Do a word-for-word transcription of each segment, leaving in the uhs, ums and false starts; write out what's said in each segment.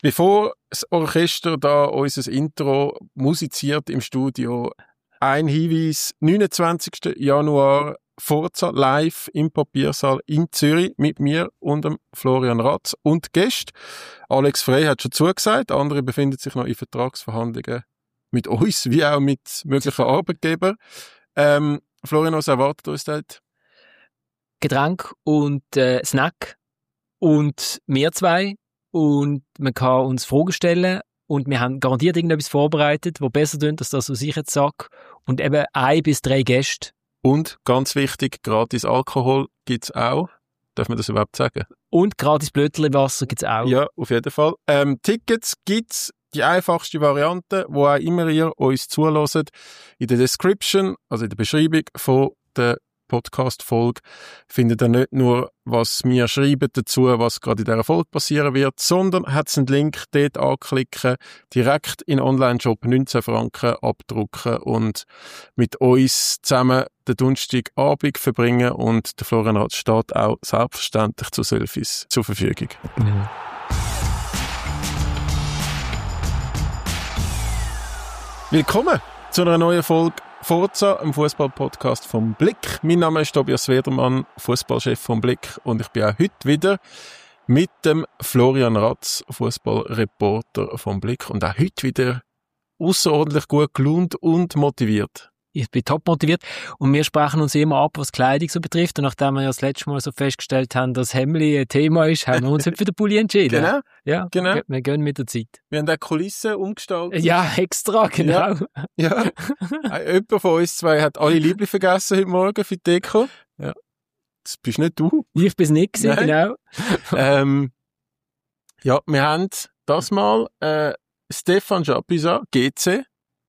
Bevor das Orchester da unser Intro musiziert im Studio, ein Hinweis, neunundzwanzigsten Januar, Forza live im Papiersaal in Zürich mit mir und dem Florian Ratz und Gäste. Alex Frey hat schon zugesagt, andere befinden sich noch in Vertragsverhandlungen mit uns, wie auch mit möglichen Arbeitgebern. Ähm, Florian, was erwartet uns dort? Getränk und äh, Snack und wir zwei und man kann uns Fragen stellen und wir haben garantiert irgendetwas vorbereitet, was besser tönt, als das, was ich jetzt sage. Und eben ein bis drei Gäste. Und, ganz wichtig, gratis Alkohol gibt's auch. Darf man das überhaupt sagen? Und gratis Blötterli-Wasser gibt's auch. Ja, auf jeden Fall. Ähm, Tickets gibt's, die einfachste Variante, wo auch immer ihr uns zuhört. In der Description, also in der Beschreibung von der Podcast-Folge, findet ihr nicht nur, was wir schreiben dazu, was gerade in dieser Folge passieren wird, sondern hat es einen Link, dort anklicken, direkt in den Online-Shop neunzehn Franken abdrucken und mit uns zusammen den Donnerstagabend verbringen und der Florian Ratz steht auch selbstverständlich zu Selfies zur Verfügung. Ja. Willkommen zu einer neuen Folge Forza, einem Fußball-Podcast vom Blick. Mein Name ist Tobias Wedermann, Fußballchef vom Blick, und ich bin auch heute wieder mit dem Florian Ratz, Fußballreporter vom Blick, und auch heute wieder außerordentlich gut gelaunt und motiviert. Ich bin top motiviert und wir sprechen uns immer ab, was Kleidung so betrifft. Und nachdem wir ja das letzte Mal so festgestellt haben, dass Hemli ein Thema ist, haben wir uns heute für den Pulli entschieden. Genau. Ja, genau. Wir, wir gehen mit der Zeit. Wir haben auch Kulissen umgestaltet. Ja, extra, genau. Ja. ja. Jemand von uns zwei hat alle Liebling vergessen heute Morgen für die Deko. Ja. Das bist nicht du. Ich bin es nicht gewesen, genau. ähm, ja, wir haben das mal äh, Stefan Japisa, G C,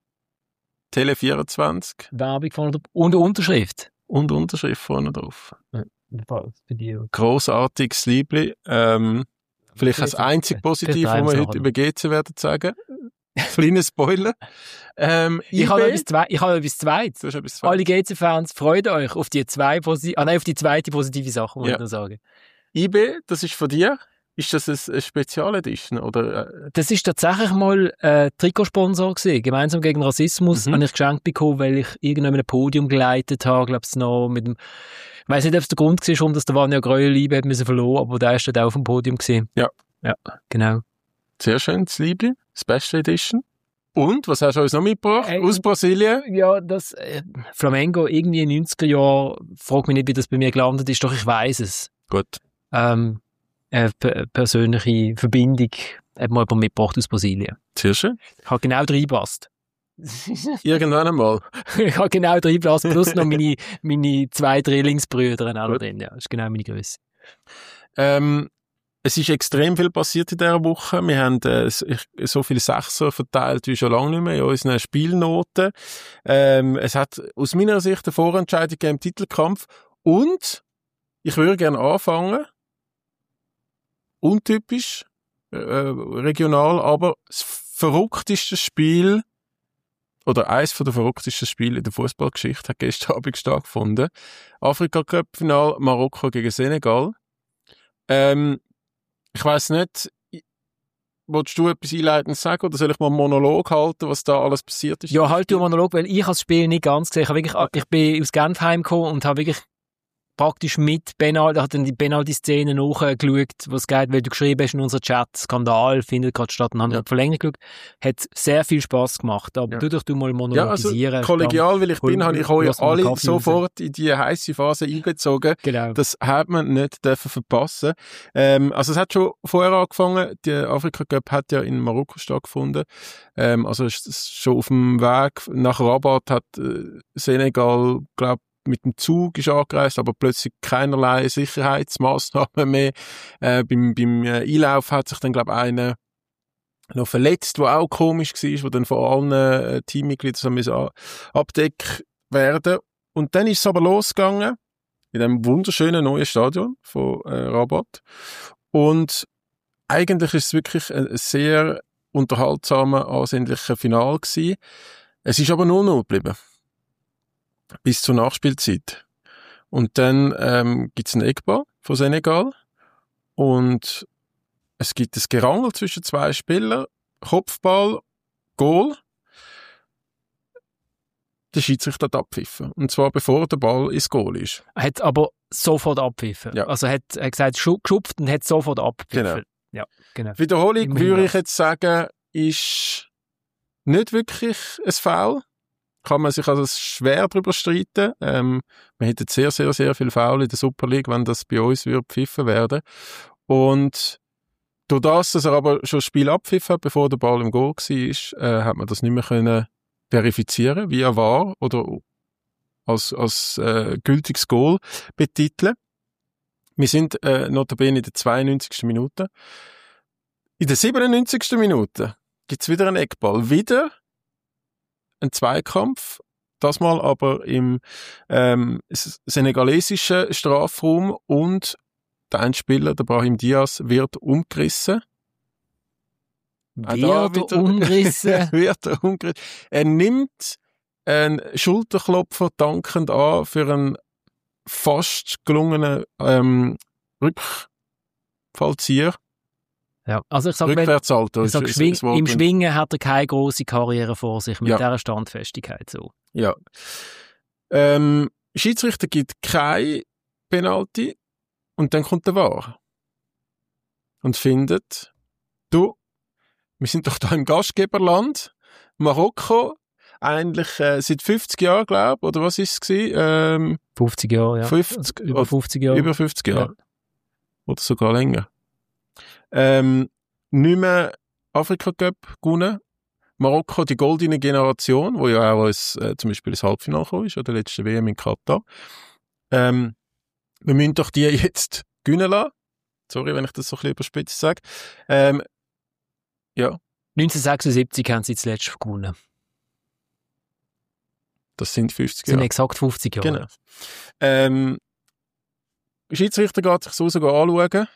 Tele vierundzwanzig. Werbung vorne drauf. Und eine Unterschrift. Und Unterschrift vorne drauf. Ja, für die. Grossartiges Liebling. Ähm, vielleicht das einzige Positiv, was wir heute über G C werden sagen. Kleiner Spoiler. Ähm, ich habe etwas, Zwe- ich habe etwas Zweites. Du hast etwas Zweites. Alle G C-Fans, freut euch auf die zwei posi- ah, nein, auf die zweite positive Sache, muss ja. ich noch sagen. I B, das ist von dir. Ist das eine Spezialedition? Oder, äh? Das ist tatsächlich mal äh, Trikotsponsor gewesen. Gemeinsam gegen Rassismus mhm. habe ich geschenkt bekommen, weil ich irgendwann ein Podium geleitet habe, glaube ich, noch mit dem, ich weiss nicht, ob es der Grund war, warum das der Vanja Greuel-Liebe hat müssen verloren, aber der ist dann auch auf dem Podium gewesen. Ja. Ja, genau. Sehr schön, das Liebling, Special Edition. Und, was hast du uns noch mitgebracht? Äh, Aus Brasilien? Ja, das äh, Flamengo, irgendwie in den neunziger Jahren, frag mich nicht, wie das bei mir gelandet ist, doch ich weiss es. Gut. Ähm, eine p- persönliche Verbindung hat mir jemand mitgebracht aus Brasilien. Sehr schön. Ich habe genau reingepasst. Irgendwann einmal. Ich habe genau reingepasst, plus noch meine, meine zwei Drillingsbrüder auch drin. Ja, das ist genau meine Größe. Ähm, es ist extrem viel passiert in dieser Woche. Wir haben äh, so viele Sechser verteilt wie schon lange nicht mehr in unseren Spielnoten. Ähm, es hat aus meiner Sicht eine Vorentscheidung im Titelkampf. Und ich würde gerne anfangen, untypisch, äh, regional, aber das verrückteste Spiel oder eines der verrücktesten Spiele in der Fußballgeschichte hat gestern Abend stattgefunden. Afrika-Cup-Final Marokko gegen Senegal. Ähm, ich weiss nicht, willst du etwas einleitend sagen oder soll ich mal einen Monolog halten, was da alles passiert ist? Ja, halt du einen Monolog, weil ich habe das Spiel nicht ganz gesehen. Ich, habe wirklich, ich bin aus Genf heimgekommen und habe wirklich praktisch mit Penalty, hat dann die Penalty-Szene nachgeschaut, was geht, weil du geschrieben hast in unserem Chat, Skandal findet gerade statt und haben ja. verlängert geschaut. Hat sehr viel Spass gemacht, aber ja. du doch du mal monologisieren. Ja, also kollegial, weil ich bin, habe ich euch alle sofort in die heisse Phase einbezogen. Genau. Das hat man nicht dürfen verpassen. Ähm, also es hat schon vorher angefangen, der Afrika Cup hat ja in Marokko stattgefunden. Ähm, also es ist schon auf dem Weg nach Rabat hat äh, Senegal, glaube mit dem Zug ist angereist, aber plötzlich keinerlei Sicherheitsmaßnahmen mehr. Äh, beim, beim Einlauf hat sich dann, glaube ich, einer noch verletzt, was auch komisch war, wo dann von allen äh, Teammitgliedern so abdeckt werden. Und dann ist es aber losgegangen in einem wunderschönen neuen Stadion von äh, Rabat. Und eigentlich ist es wirklich ein sehr unterhaltsamer, ansehnlicher Final gewesen. Es ist aber null null geblieben. Bis zur Nachspielzeit. Und dann ähm, gibt es einen Eckball von Senegal und es gibt ein Gerangel zwischen zwei Spielern, Kopfball, Goal. Der Schiedsrichter hat abpfiffen. Und zwar bevor der Ball ins Goal ist. Er hat aber sofort abpfiffen. Ja. Also er hat, er hat gesagt, schu- geschupft und hat sofort abpfiffen. Genau. Ja, genau. Wiederholung, Immerhin würde ich das. jetzt sagen, ist nicht wirklich ein Foul. Kann man sich also schwer darüber streiten. Ähm, wir hätten sehr, sehr, sehr viel Foul in der Super League, wenn das bei uns würde pfiffen werden. Und durch das, dass er aber schon das Spiel abpfiffen hat, bevor der Ball im Goal war, äh, hat man das nicht mehr können verifizieren, wie er war, oder als, als äh, gültiges Goal betiteln. Wir sind äh, notabene in der zweiundneunzigsten Minute. In der siebenundneunzigsten Minute gibt es wieder einen Eckball. Wieder ein Zweikampf, das mal aber im ähm, senegalesischen Strafraum, und der ein Spieler, der Brahim Diaz, wird umgerissen. Wird er umgerissen? wird er umgerissen. Er nimmt einen Schulterklopfer dankend an für einen fast gelungenen ähm, Rückfallzieher. Ja, also ich sage, Rückwärtsalter. ich sag, Schwing, im Schwingen hat er keine grosse Karriere vor sich mit ja. dieser Standfestigkeit. So. Ja. Ähm, Schiedsrichter gibt kein Penalty und dann kommt der V A R und findet, du, wir sind doch da im Gastgeberland, Marokko, eigentlich äh, seit fünfzig Jahren, glaube ich, oder was ist es gewesen? Ähm, fünfzig Jahre, ja. fünfzig, über fünfzig Jahre. Über fünfzig Jahre. Ja. Oder sogar länger. Ähm, nicht mehr Afrika-Cup gewonnen. Marokko, die goldene Generation, wo ja auch als, äh, zum Beispiel ins Halbfinale gekommen ist, an der letzten W M in Katar. Ähm, wir müssen doch die jetzt gewinnen lassen. Sorry, wenn ich das so ein bisschen überspitzt sage. Ähm, ja. neunzehnhundertsechsundsiebzig haben sie zuletzt gewonnen. Das sind fünfzig das sind Jahre. exakt fünfzig Jahre. Genau. Ähm, der Schiedsrichter geht sich so sogar anschauen.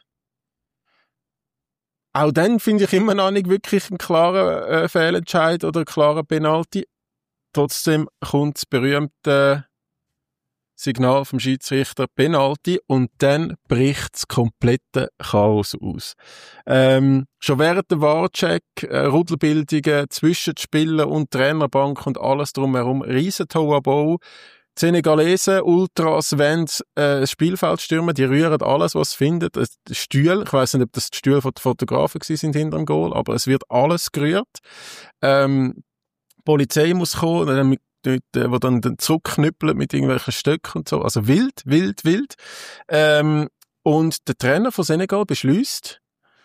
Auch dann finde ich immer noch nicht wirklich einen klaren äh, Fehlentscheid oder einen klaren Penalty. Trotzdem kommt das berühmte Signal vom Schiedsrichter Penalty und dann bricht das komplette Chaos aus. Ähm, schon während der V A R-Check, äh, Rudelbildungen zwischen den Spielern und Trainerbank und alles drumherum, riesen Tohuwabohu. Die Senegalesen, Ultras, wollen äh, das Spielfeld stürmen, die rühren alles, was sie finden. Die Stühle, ich weiss nicht, ob das die Stühle von den Fotografen sind hinter dem Goal, aber es wird alles gerührt. Ähm, die Polizei muss kommen, dann mit, mit, äh, wo dann, dann zurückknüppelt mit irgendwelchen Stöcken und so. Also wild, wild, wild. Ähm, und der Trainer von Senegal beschließt,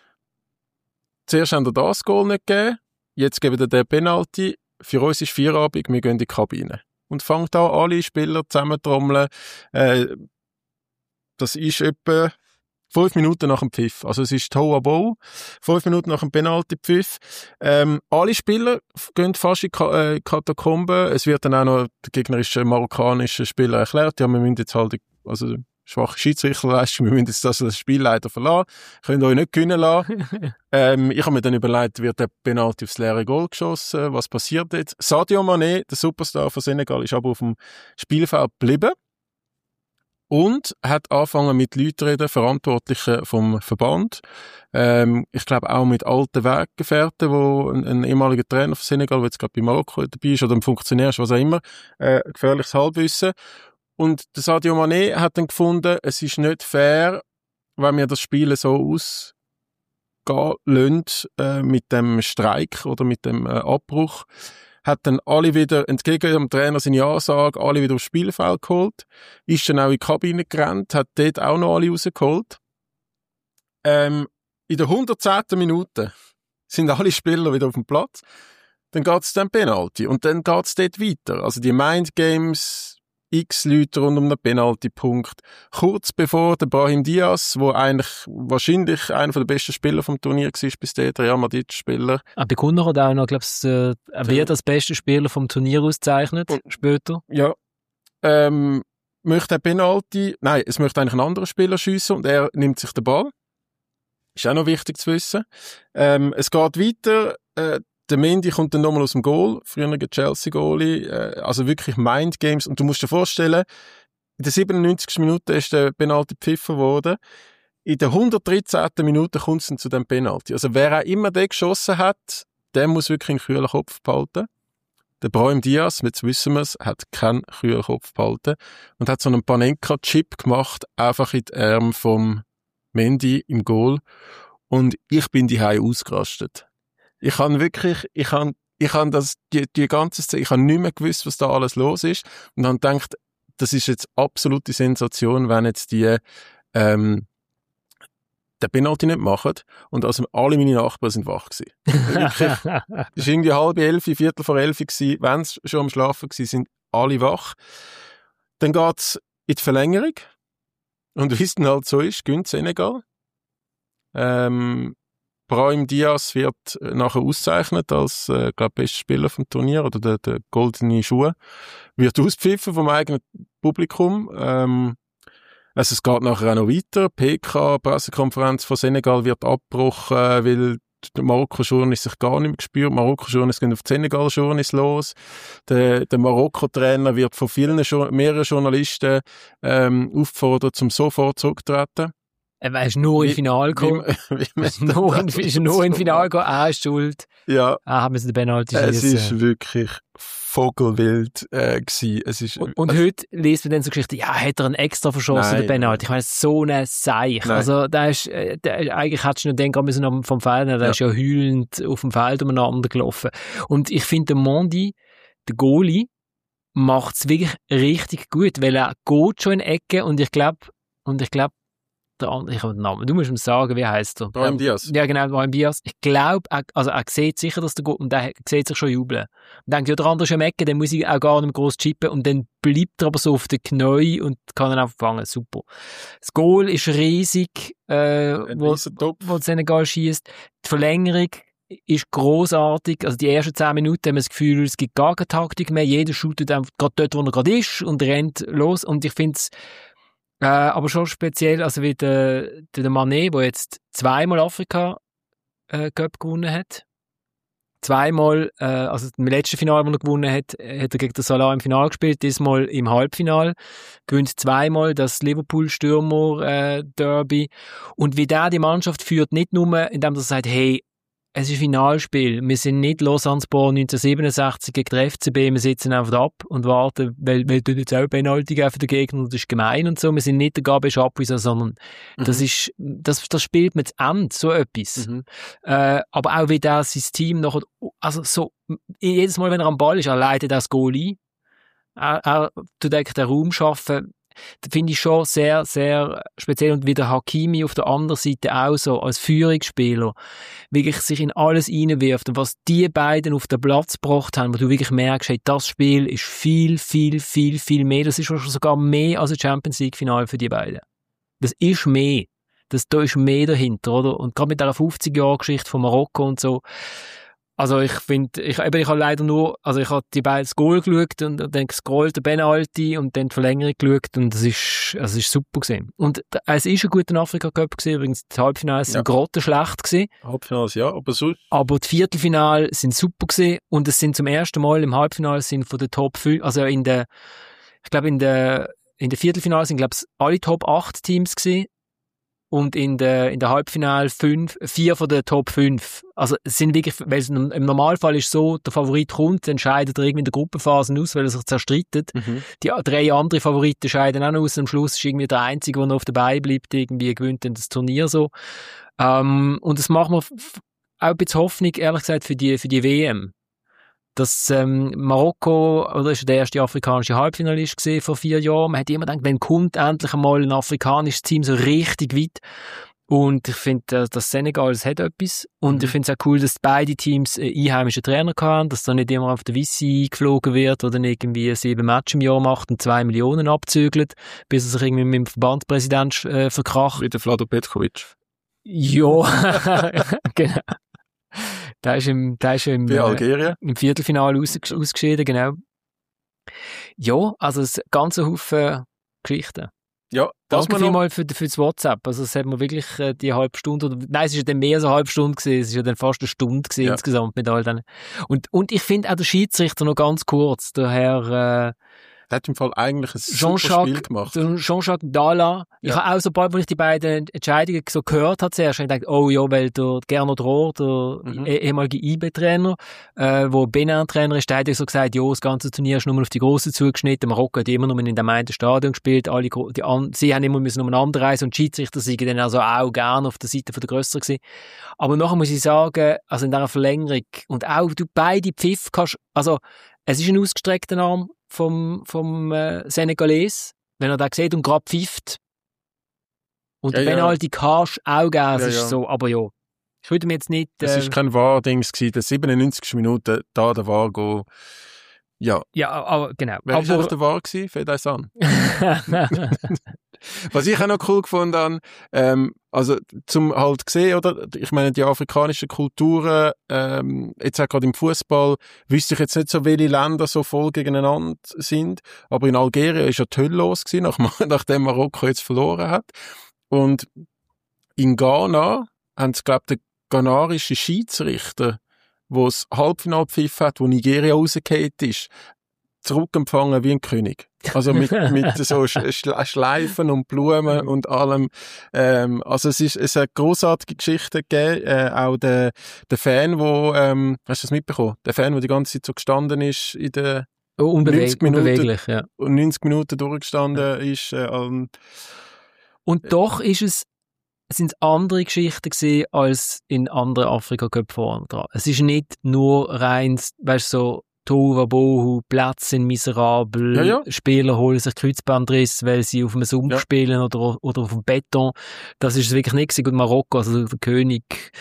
zuerst haben wir das Goal nicht gegeben, jetzt geben wir den Penalty. Für uns ist Feierabend, wir gehen in die Kabine. Und fängt an, alle Spieler zusammentrommeln. Äh, das ist etwa fünf Minuten nach dem Pfiff. Also es ist Tohuwabohu. Fünf Minuten nach dem Penalty-Pfiff. Ähm, alle Spieler gehen fast in Ka- äh, Katakomben. Es wird dann auch noch der gegnerische marokkanische Spieler erklärt. Ja, wir müssen jetzt halt, also schwache Schiedsrichterleistung, wir müssen jetzt das, das Spiel leider verlassen. Könnt euch nicht gewinnen lassen. ähm, ich habe mir dann überlegt, wird der Penalty aufs leere Goal geschossen? Was passiert jetzt? Sadio Mané, der Superstar von Senegal, ist aber auf dem Spielfeld geblieben und hat angefangen mit Leuten zu reden, Verantwortlichen vom Verband. Ähm, ich glaube auch mit alten Weggefährten, wo ein, ein ehemaliger Trainer von Senegal, der jetzt gerade bei Marokko dabei ist, oder ein Funktionär ist, was auch immer, äh, gefährliches Halbwissen. Und der Sadio Mané hat dann gefunden, es ist nicht fair, wenn wir das Spiel so ausgehen lassen, äh, mit dem Streik oder mit dem äh, Abbruch. Hat dann alle wieder, entgegen dem Trainer seine Ansage, alle wieder aufs Spielfeld geholt. Ist dann auch in die Kabine gerannt, hat dort auch noch alle rausgeholt. Ähm, in der hundertzehnten Minute sind alle Spieler wieder auf dem Platz. Dann geht es dann Penalty und dann geht es dort weiter. Also die Mindgames, x Leute rund um den Penalty-Punkt. Kurz bevor der Brahim Diaz, wo eigentlich wahrscheinlich einer der besten Spieler vom Turnier war, bis der Real Madrid-Spieler. Aber Kunner hat auch noch, glaube ich, äh, er wird als bester Spieler vom Turnier ausgezeichnet, und, später. Ja. Ähm, möchte ein Penalty, nein, es möchte eigentlich ein anderer Spieler schiessen und er nimmt sich den Ball. Ist auch noch wichtig zu wissen. Ähm, es geht weiter, äh, der Mendy kommt dann nochmal aus dem Goal, früher Chelsea-Goalie, äh, also wirklich Mindgames. Und du musst dir vorstellen, in der siebenundneunzigsten Minute ist der Penalty gepfiffen worden. in der hundertdreizehnten Minute kommt es dann zu dem Penalty. Also wer auch immer den geschossen hat, der muss wirklich einen kühlen Kopf behalten. Der Brahim Diaz, jetzt wissen wir es, hat keinen kühlen Kopf behalten und hat so einen Panenka-Chip gemacht, einfach in die Arme vom Mendy im Goal. Und ich bin die Hause ausgerastet. Ich habe wirklich, ich habe, ich habe das, die, die ganze Zeit, ich habe nicht mehr gewusst, was da alles los ist. Und habe gedacht, das ist jetzt absolute Sensation, wenn jetzt die, ähm, den Penalty nicht machen. Und also alle meine Nachbarn sind wach gewesen. Wirklich. Es war irgendwie halb elf, viertel vor elf gewesen. Wenn sie schon am Schlafen gewesen sind, alle wach. Dann geht's in die Verlängerung. Und wie es dann halt so ist, gönnt Senegal. Ähm, Brahim Diaz wird nachher ausgezeichnet als, äh, glaube bester Spieler vom Turnier oder der, der goldene Schuh. Wird auspfiffen vom eigenen Publikum. Ähm, Also es geht nachher auch noch weiter. P K, Pressekonferenz von Senegal wird abgebrochen, weil der Marokko-Journalist sich gar nicht mehr gespürt. Marokko-Journalist gehen auf die Senegal-Journalist los. Der, der Marokko-Trainer wird von vielen, mehreren Journalisten ähm, aufgefordert, zum sofort zurückzutreten. Er ist nur im Finale gekommen. Ist nur in, ist nur im Finale gekommen. Er ist schuld. Ja. Ah, haben wir den Penalty Es schiessen. ist wirklich vogelwild äh, gewesen. Es ist, und und also, heute liest man dann so Geschichten, ja, hat er einen extra verschossen, Nein. den Penalty. Ich meine, so ein Seich. Nein. Also, da ist, äh, der, eigentlich hättest du nur den gerade müssen vom Feld nehmen. Der Ja. ist ja heulend auf dem Feld umeinander gelaufen. Und ich finde, der Mondi, der Goalie, macht es wirklich richtig gut, weil er geht schon in Ecke und ich glaube, und ich glaube, der andere, ich habe den Namen, du musst mir sagen, wie heisst er? Brahim Diaz. Ja, genau, Brahim Diaz. Ich glaube, er, also er sieht sicher, dass der geht und er sieht sich schon jubeln. Und denkt, ja, der andere ist am Ecke, dann muss ich auch gar nicht mehr gross chippen und dann bleibt er aber so auf den Knäu und kann ihn einfach fangen. Super. Das Goal ist riesig, äh, wo, wo Senegal schießt. Die Verlängerung ist grossartig. Also die ersten zehn Minuten haben wir das Gefühl, es gibt gar keine Taktik mehr. Jeder shootet einfach gerade dort, wo er gerade ist und rennt los. Und ich finde es Äh, aber schon speziell, also wie der, der Mané, der jetzt zweimal Afrika äh, Cup gewonnen hat. Zweimal, äh, also im letzten Finale, das er gewonnen hat, hat er gegen den Salah im Finale gespielt, diesmal im Halbfinale. Gewinnt zweimal das Liverpool-Stürmer-Derby. Äh, Und wie der die Mannschaft führt, nicht nur, indem er sagt, hey, es ist ein Finalspiel. Wir sind nicht Lausanne-Sport neunzehnhundertsiebenundsechzig gegen den F C B. Wir sitzen einfach ab und warten, weil wir jetzt auch Penalty geben für den Gegner und das ist gemein und so. Wir sind nicht der Gabi Schapuiser, sondern mhm. das ist, das, das spielt mit Ende, so etwas. Mhm. Äh, aber auch wie der sein Team nachher, also so, jedes Mal, wenn er am Ball ist, er leitet das Goal ein. Er, er tut eigentlich den Raum schaffen. Das finde ich schon sehr, sehr speziell. Und wie der Hakimi auf der anderen Seite auch so, als Führungsspieler, wirklich sich in alles reinwirft. Und was die beiden auf den Platz gebracht haben, wo du wirklich merkst, hey, das Spiel ist viel, viel, viel, viel mehr. Das ist sogar mehr als ein Champions-League-Finale für die beiden. Das ist mehr. Das, da ist mehr dahinter, oder? Und gerade mit dieser fünfzig-Jahr-Geschichte von Marokko und so. Also ich finde, ich, eben, ich habe leider nur, also ich habe die beiden Goal geschaut und dann gescrollt, den Penalty und dann die Verlängerung geschaut und das ist, also es ist super gewesen. Und es ist ein guter Afrika-Cup gewesen, übrigens die Halbfinale sind ja. grottenschlecht gewesen. Halbfinale, ja, aber so. Aber die Viertelfinale sind super gewesen und es sind zum ersten Mal im Halbfinale sind von den Top fünf, also in der, ich glaube in der, in der Viertelfinale sind, glaube ich, alle Top acht Teams gewesen. Und in der, in der Halbfinale fünf, vier von den Top fünf. Also, es sind wirklich, weil es im Normalfall ist so, der Favorit kommt, entscheidet er irgendwie in der Gruppenphase aus, weil er sich zerstreitet. Mhm. Die drei andere Favoriten scheiden auch noch aus. Am Schluss ist irgendwie der Einzige, der noch auf der Beine bleibt, irgendwie gewinnt dann das Turnier so. Ähm, und das macht mir auch ein bisschen Hoffnung, ehrlich gesagt, für die, für die W M. Das ähm, Marokko, oder ist der erste afrikanische Halbfinalist gesehen vor vier Jahren. Man hat immer gedacht, wenn kommt endlich einmal ein afrikanisches Team so richtig weit. Und ich finde, das Senegal, das hat etwas. Und mhm. ich finde es auch cool, dass beide Teams äh, einheimische Trainer haben, dass da nicht immer auf der Wissi geflogen wird oder nicht irgendwie sieben Matches im Jahr macht und zwei Millionen abzügelt, bis er sich irgendwie mit dem Verbandspräsident äh, verkracht. Wie der Vlado Petkovic. Ja, genau. Der ist im, der ist im, äh, im Viertelfinale aus, ausgeschieden, genau. Ja, also es ganze Haufen Geschichten. Ja, danke vielmals für, für das WhatsApp. Also es hat mir wirklich äh, die halbe Stunde, oder, nein, es ist ja dann mehr als eine halbe Stunde gewesen, es ist ja dann fast eine Stunde gewesen, ja. insgesamt mit all denen. Und, und ich finde auch der Schiedsrichter noch ganz kurz, der Herr, äh, Der hat im Fall eigentlich ein super Jean-Jacques, Spiel gemacht. Jean-Jacques Dalla. Ich Ja. habe auch, sobald als ich die beiden Entscheidungen so gehört habe, zuerst habe ich gedacht, oh ja, weil der Gernot Rohr, der Mhm. eh- ehemalige I B-Trainer, äh, wo Benin-Trainer ist, der hat ja so gesagt, ja, das ganze Turnier ist nur auf die Grossen zugeschnitten. Marokko hat immer nur in dem einen Stadion gespielt. Alle, gro- die an, sie haben immer müssen umeinander reisen und die Schiedsrichter sind dann also auch gerne auf der Seite von der Grösseren gewesen. Aber nachher muss ich sagen, also in dieser Verlängerung und auch du beide Pfiff kannst, also es ist ein ausgestreckter Arm vom, vom äh, Senegalese, wenn er da sieht und gerade pfifft. Und Ja, der ja. Penalty kannst du auch geben, es Ja, ist ja. so, aber ja. Ich würde mir jetzt nicht... Es Äh, ist kein V A R-Dings gewesen. Der siebenundneunzigsten Minute, da der V A R go. Ja. ja, aber genau. Wer war aber, der V A R gewesen? Fällt uns an. Was ich auch noch cool gefunden habe, ähm, also zum halt gesehen, oder? Ich meine, die afrikanischen Kulturen, ähm, jetzt auch gerade im Fußball, wüsste ich jetzt nicht so, welche Länder so voll gegeneinander sind, aber in Algerien ist ja die Hölle los gewesen, nach, nachdem Marokko jetzt verloren hat. Und in Ghana haben sie, glaube ich, den ghanarische Schiedsrichter, der das Halbfinale pfiff hat, wo Nigeria rausgefallen ist, zurückempfangen wie ein König. Also mit, mit so Sch- Schleifen und Blumen und allem. Ähm, also es ist, es hat grossartige Geschichten gegeben. Äh, auch der, der Fan, wo, ähm, hast du das mitbekommen? Der Fan, der die ganze Zeit so gestanden ist in den Unbeweg neunzig Minuten. unbeweglich, ja. neunzig Minuten durchgestanden ist. Äh, und Und doch ist es, sind es andere Geschichten gewesen als in anderen Afrika-Cup vorne dran. Es ist nicht nur rein, weißt du, so Tohuwabohu, Plätze sind miserabel, Ja, ja. Spieler holen sich Kreuzbandriss, weil sie auf dem Sumpf Ja. spielen oder, oder auf dem Beton. Das ist es wirklich nicht gewesen. Und Marokko, also der König,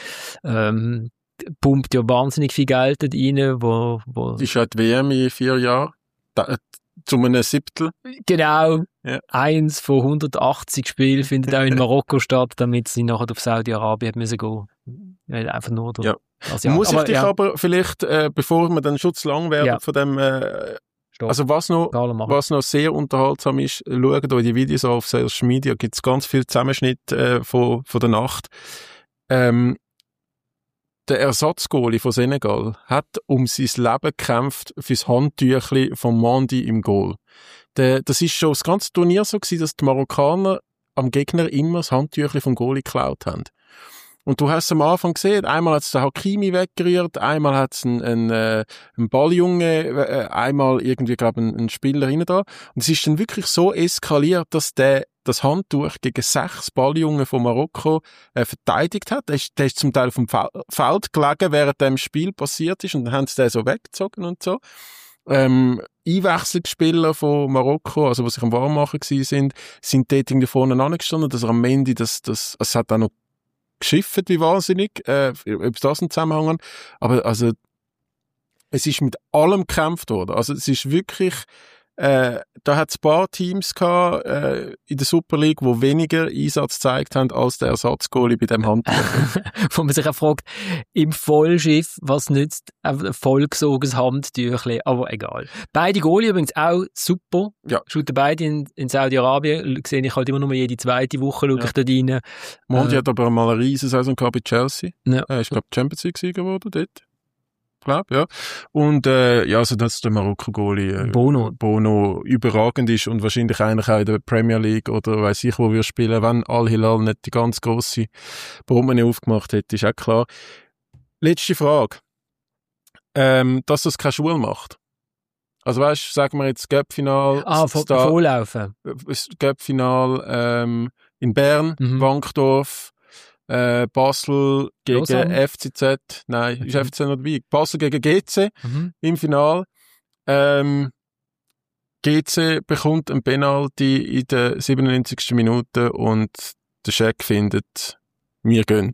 ähm, pumpt ja wahnsinnig viel Geld dort rein, wo, wo das ist ja die W M in vier Jahren. Da, zu einem Siebtel. genau, Ja. eins von hundertachtzig Spielen findet auch in Marokko statt, damit sie nachher auf Saudi-Arabien hat müssen gehen. Weil einfach nur der Ja. Asiat- Muss ich aber, dich ja, aber vielleicht, äh, bevor wir dann schon zu lang werden Ja. von dem, äh, stopp. also was noch, Egal, machen. was noch sehr unterhaltsam ist, schaut euch die Videos an auf Social Media, gibt es ganz viel Zusammenschnitt äh, von, von der Nacht. Ähm, der Ersatzgoalie von Senegal hat um sein Leben gekämpft fürs Handtüchli von Mandi im Goal. Der, das ist schon das ganze Turnier so gewesen, dass die Marokkaner am Gegner immer das Handtüchli vom Goalie geklaut haben. Und du hast es am Anfang gesehen, einmal hat es den Hakimi weggerührt, einmal hat es einen, einen, äh, einen Balljunge, äh, einmal irgendwie, glaube ich, einen, einen Spieler hinten da. Und es ist dann wirklich so eskaliert, dass der das Handtuch gegen sechs Balljungen von Marokko äh, verteidigt hat. Der ist, der ist zum Teil auf dem Fe- Feld gelegen, während dem Spiel passiert ist, und dann haben sie den so weggezogen und so. Ähm, Einwechslungsspieler von Marokko, also was sich am Warmmachen gewesen sind, sind dort irgendwie vorne angestanden, dass er am Ende das, das, es hat auch noch geschifft wie wahnsinnig, äh, ob es das einen Zusammenhang hat. Aber also, es ist mit allem gekämpft worden. Also es ist wirklich, äh, da hat es ein paar Teams gehabt, äh, in der Super League, die weniger Einsatz gezeigt haben als der Ersatzgoalie bei dem Handtuch. Wo man sich auch fragt, im Vollschiff, was nützt ein vollgesogenes Handtüchli? Aber egal. Beide Goalie übrigens auch super. Ja. Shooten beide in, in Saudi-Arabien. Sehe ich halt immer nur jede zweite Woche, schaue Ja. ich da rein. Mondi Äh, hat aber mal eine riesen Saison gehabt bei Chelsea. Ja. Er ist, glaube ich, Champions League-Sieger geworden dort. Glaub, ja. Und, äh, ja, also, dass der Marokko-Goalie, äh, Bono. Bono überragend ist und wahrscheinlich eigentlich auch in der Premier League oder weiss ich, wo wir spielen, wenn Al-Hilal nicht die ganz grosse Bombe aufgemacht hätte, ist auch klar. Letzte Frage. Ähm, dass das keine Schule macht. Also weißt, sagen wir jetzt Göppfinal, Ah, vo- Star- Volllaufen. das Göppfinal ähm, in Bern, Mhm. Wankdorf, äh, Basel gegen Lausanne? F C Z, nein, ist Mhm. F C Z noch dabei, Basel gegen G C Mhm. im Final. Ähm, G C bekommt ein Penalty in der siebenundneunzigsten Minute und der Scheck findet, wir gehen.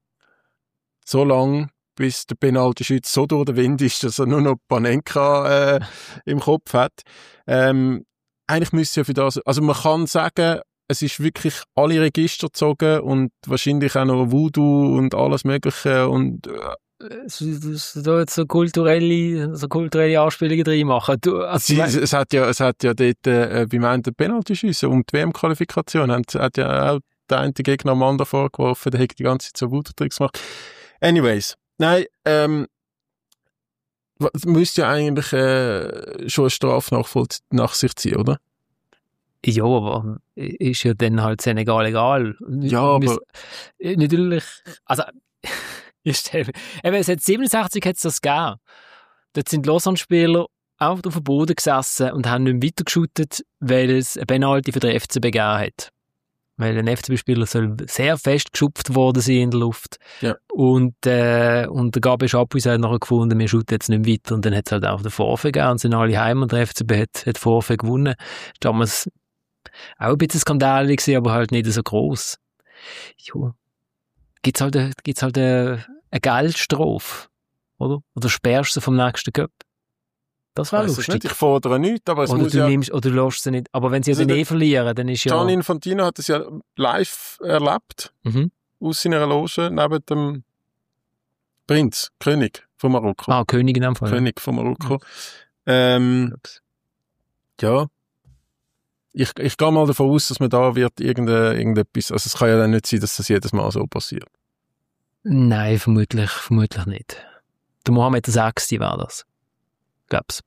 So lang, bis der Penalty-Schütze so durch den Wind ist, dass er nur noch Panenka äh, im Kopf hat. Ähm, eigentlich müsste ja für das, also man kann sagen, es ist wirklich alle Register gezogen und wahrscheinlich auch noch Voodoo und alles Mögliche und äh, Es- es- Da jetzt so kulturelle, so kulturelle Anspielungen drin machen. Du, also, sie, es hat ja, es hat ja dort, äh, wie meint der Penalty-Schüsse um die W M-Qualifikation, hat, hat ja auch der eine Gegner am anderen vorgeworfen, der hat die ganze Zeit so Voodoo-Tricks gemacht. Anyways, nein, ähm, Es müsste ja eigentlich äh, schon eine Strafe nach, nach sich ziehen, oder? Ja, aber ist ja dann halt Senegal egal. Ja, aber... Natürlich, also, ich stelle, eben, es hat siebenundsechzig hat es das gegeben. Dort sind Lausanne-Spieler auf dem Boden gesessen und haben nicht mehr weitergeschootet, weil es eine Penalty für den F C B gegeben hat. Weil ein F C B-Spieler soll sehr fest geschupft worden sein in der Luft. Ja. Und, äh, und der Gabi Chapuis hat nachher gefunden, wir shooten jetzt nicht weiter. Und dann hat es halt auch den Vorfall gegeben und sind alle heim und der F C B hat, hat Vorfall gewonnen. Damals auch ein bisschen Skandal gewesen, aber halt nicht so gross. Ja. Gibt's halt, eine, gibt's halt eine, eine Geldstrafe, oder? Oder sperrst du vom nächsten Cup? Das war lustig. Nicht. Ich fordere nichts, aber es oder muss du ja... Nimmst, oder du lässt sie nicht. Aber wenn sie also ja dann eh verlieren, dann ist ja... Gianni Infantino hat es ja live erlebt, mhm. aus seiner Loge, neben dem Prinz, König von Marokko. Ah, König in dem Fall. König von Marokko. Ja. Ähm, ja. Ich, ich gehe mal davon aus, dass man da wird irgende, irgendetwas... Also es kann ja dann nicht sein, dass das jedes Mal so passiert. Nein, vermutlich, vermutlich nicht. Der Mohammed der Sechste war das. Glaub's.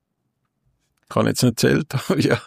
Kann jetzt nicht zählt, aber ja.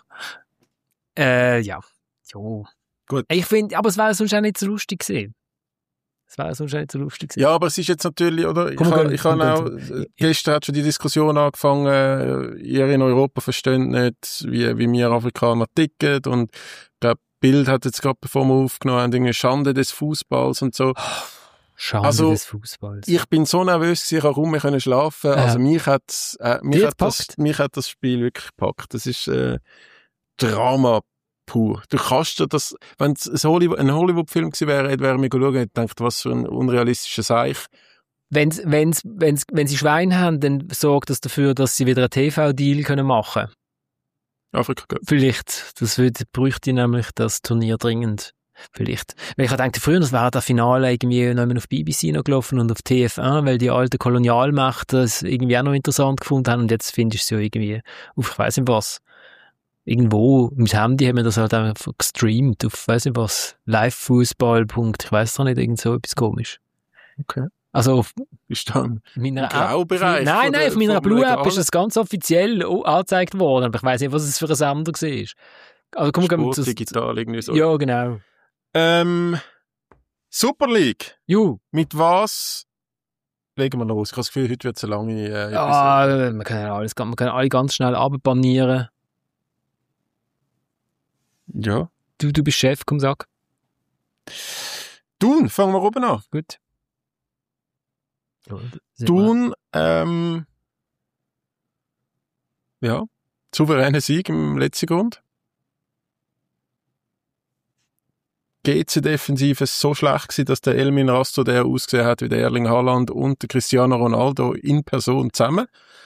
Äh, ja. Jo. Gut. Ich finde, aber es wäre sonst auch nicht so lustig gewesen. Es wäre sonst auch nicht so lustig gewesen. Ja, aber es ist jetzt natürlich, oder? Ich habe ich ha auch, gestern hat schon die Diskussion angefangen, ihr in Europa versteht nicht, wie, wie wir Afrikaner ticken und ich glaube, Bild hat jetzt gerade, bevor wir aufgenommen haben, eine Schande des Fußballs und so. Schande also, des Fußballs. Ich bin so nervös, ich kann kaum mehr schlafen. Ja. Also mich hat, äh, mich, hat das, mich hat das Spiel wirklich gepackt. Das ist äh, Drama pur. Du kannst dir das, wenn es ein Hollywood, ein Hollywood-Film gewesen wäre, wäre mir geschaut und gedacht, was für ein unrealistischer Seich. Wenn's, wenn's, wenn's, wenn sie Schweine haben, dann sorgt das dafür, dass sie wieder einen T V-Deal können machen können. Afrika Cup. Vielleicht. Das würde, bräuchte nämlich das Turnier dringend. Vielleicht. Weil ich dachte, früher, das wäre das Finale irgendwie noch auf B B C noch gelaufen und auf T F eins, weil die alten Kolonialmächte das irgendwie auch noch interessant gefunden haben und jetzt findest du es ja irgendwie auf, ich weiss nicht was, irgendwo mit Handy haben wir das halt einfach gestreamt auf, weiss nicht was, Live-Fußball. Ich weiss doch nicht, irgend so etwas komisch. Okay. Also auf ist dann meiner Graubereich. Nein, nein, auf meiner Blue-App ist das ganz offiziell angezeigt worden, aber ich weiss nicht, was es für ein Sender war. Also, komm, Sport, das, digital, irgendwie so. Ja, genau. Ähm, Super League. Ju. Mit was legen wir los? Ich habe das Gefühl, heute wird es eine lange äh, ja, Episode. Man kann ja alles, man kann alle ganz schnell abbanieren. Ja. Du, du bist Chef, komm, sag. Thun, fangen wir oben an. Gut. Thun, ähm, ja, souveräner Sieg im letzten Grund. G C-Defensive ist so schlecht gewesen, dass der Elmin Rasto der ausgesehen hat wie der Erling Haaland und der Cristiano Ronaldo in Person zusammen.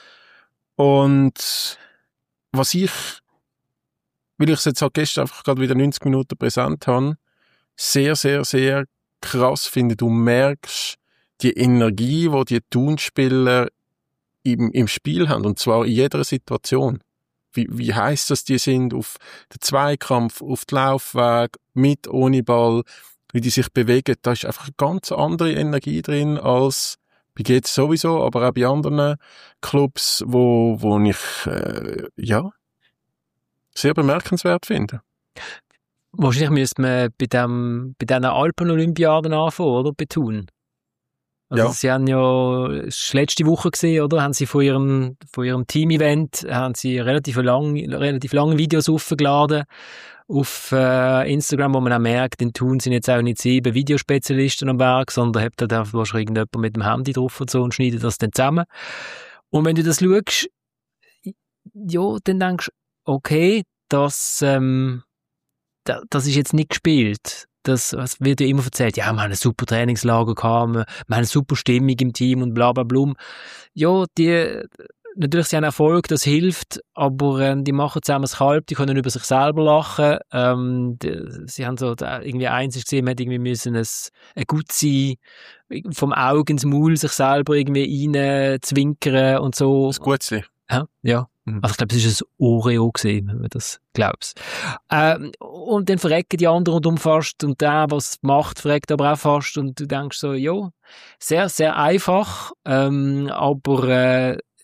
Und was ich, weil ich es jetzt halt gestern einfach gerade wieder neunzig Minuten präsent habe, sehr, sehr, sehr krass finde, du merkst die Energie, die die Thun-Spieler im, im Spiel haben, und zwar in jeder Situation. Wie, wie heiss das die sind auf den Zweikampf, auf den Laufweg, mit, ohne Ball, wie die sich bewegen. Da ist einfach eine ganz andere Energie drin als bei G C sowieso, aber auch bei anderen Clubs, wo, wo ich, äh, ja, sehr bemerkenswert finde. Wahrscheinlich müsste man bei dem, bei diesen Alpen-Olympiaden anfangen, oder? Bei Thun. Also ja. Sie haben ja, es war letzte Woche gesehen, oder? Haben sie von ihrem, von ihrem Team-Event, haben sie relativ lang, relativ lange Videos aufgeladen auf äh, Instagram, wo man auch merkt, in Thun sind jetzt auch nicht sieben Videospezialisten am Werk, sondern habt da wahrscheinlich irgendjemand mit dem Handy drauf und so und schneidet das dann zusammen. Und wenn du das schaust, ja, dann denkst du, okay, das, ähm, das, das ist jetzt nicht gespielt. Das, das wird ja immer erzählt, ja, wir haben ein super Trainingslager gehabt, wir, wir haben eine super Stimmung im Team und bla bla bla. Ja, die, natürlich, sie haben Erfolg, das hilft, aber ähm, die machen zusammen das Kalb, die können über sich selber lachen. Ähm, die, sie haben so da, irgendwie eins gesehen, man hat irgendwie müssen ein, ein Gutsein vom Auge ins Maul sich selber irgendwie rein zwinkern und so. Das Gutzli. Ja, ja. Also ich glaube, es war ein Oreo gewesen, wenn man das glaubt. Ähm, und dann verrecken die anderen rundum fast und der, was es macht, verreckt aber auch fast und du denkst so, ja, sehr, sehr einfach, ähm, aber äh,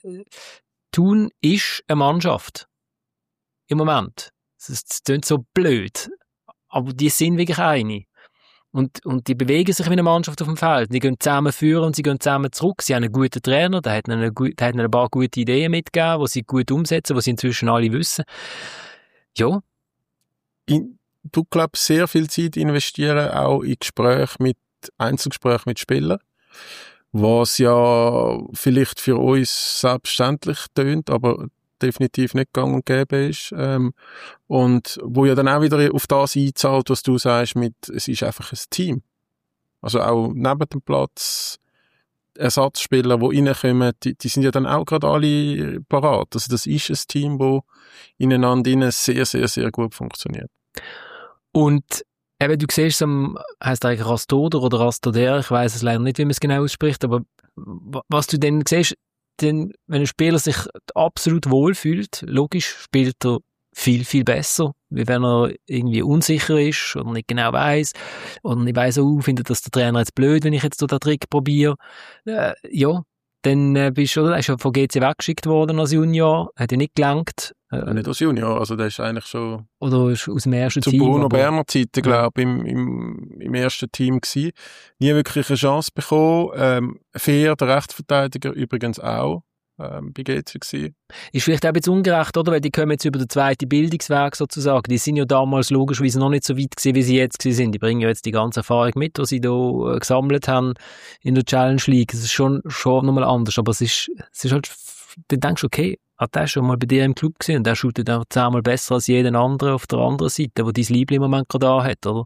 Thun ist eine Mannschaft. Im Moment. Das klingt so blöd. Aber die sind wirklich eine. Und, und die bewegen sich wie eine Mannschaft auf dem Feld. Die gehen zusammen führen und sie gehen zusammen zurück. Sie haben einen guten Trainer, der hat ihnen, der hat ihnen ein paar gute Ideen mitgegeben, die sie gut umsetzen, die sie inzwischen alle wissen. Ja. In, du glaubst, sehr viel Zeit investieren auch in Gespräche mit, Einzelgespräche mit Spielern, was ja vielleicht für uns selbstverständlich tönt, aber definitiv nicht gang und gäbe ist. Ähm, und wo ja dann auch wieder auf das einzahlt, was du sagst, mit, es ist einfach ein Team. Also auch neben dem Platz Ersatzspieler, die reinkommen, die, die sind ja dann auch gerade alle parat. Also das ist ein Team, das ineinander sehr, sehr, sehr gut funktioniert. Und eben, du siehst es, heisst eigentlich Rastoder oder Rastoder, ich weiss es leider nicht, wie man es genau ausspricht, aber was du dann siehst, denn wenn ein Spieler sich absolut wohlfühlt, logisch spielt er viel, viel besser, wie wenn er irgendwie unsicher ist oder nicht genau weiss oder nicht weiss, oh, findet das der Trainer jetzt blöd, wenn ich jetzt so den Trick probiere. Äh, ja, dann äh, bist du, er ist ja von G C weggeschickt worden als Junior, hat ja nicht gelangt. Äh, nicht als Junior, also der ist eigentlich schon... Oder ist aus dem ersten zu Team. Zu Bruno aber, Berner Zeiten, glaube ich, im, im, im ersten Team gewesen. Nie wirklich eine Chance bekommen. Ähm, Fair, der Rechtsverteidiger, übrigens auch. Ähm, bei G C gewesen. Ist vielleicht auch ein bisschen ungerecht, oder? Weil die kommen jetzt über den zweiten Bildungsweg sozusagen. Die sind ja damals logischerweise noch nicht so weit gewesen, wie sie jetzt gewesen sind. Die bringen ja jetzt die ganze Erfahrung mit, die sie da äh, gesammelt haben in der Challenge League. Es ist schon, schon nochmal anders, aber es ist, es ist halt, dann denkst du, okay, hat der schon mal bei dir im Club gesehen und der shootet auch zehnmal besser als jeden anderen auf der anderen Seite, wo dein Liebling im Moment gerade anhat, oder?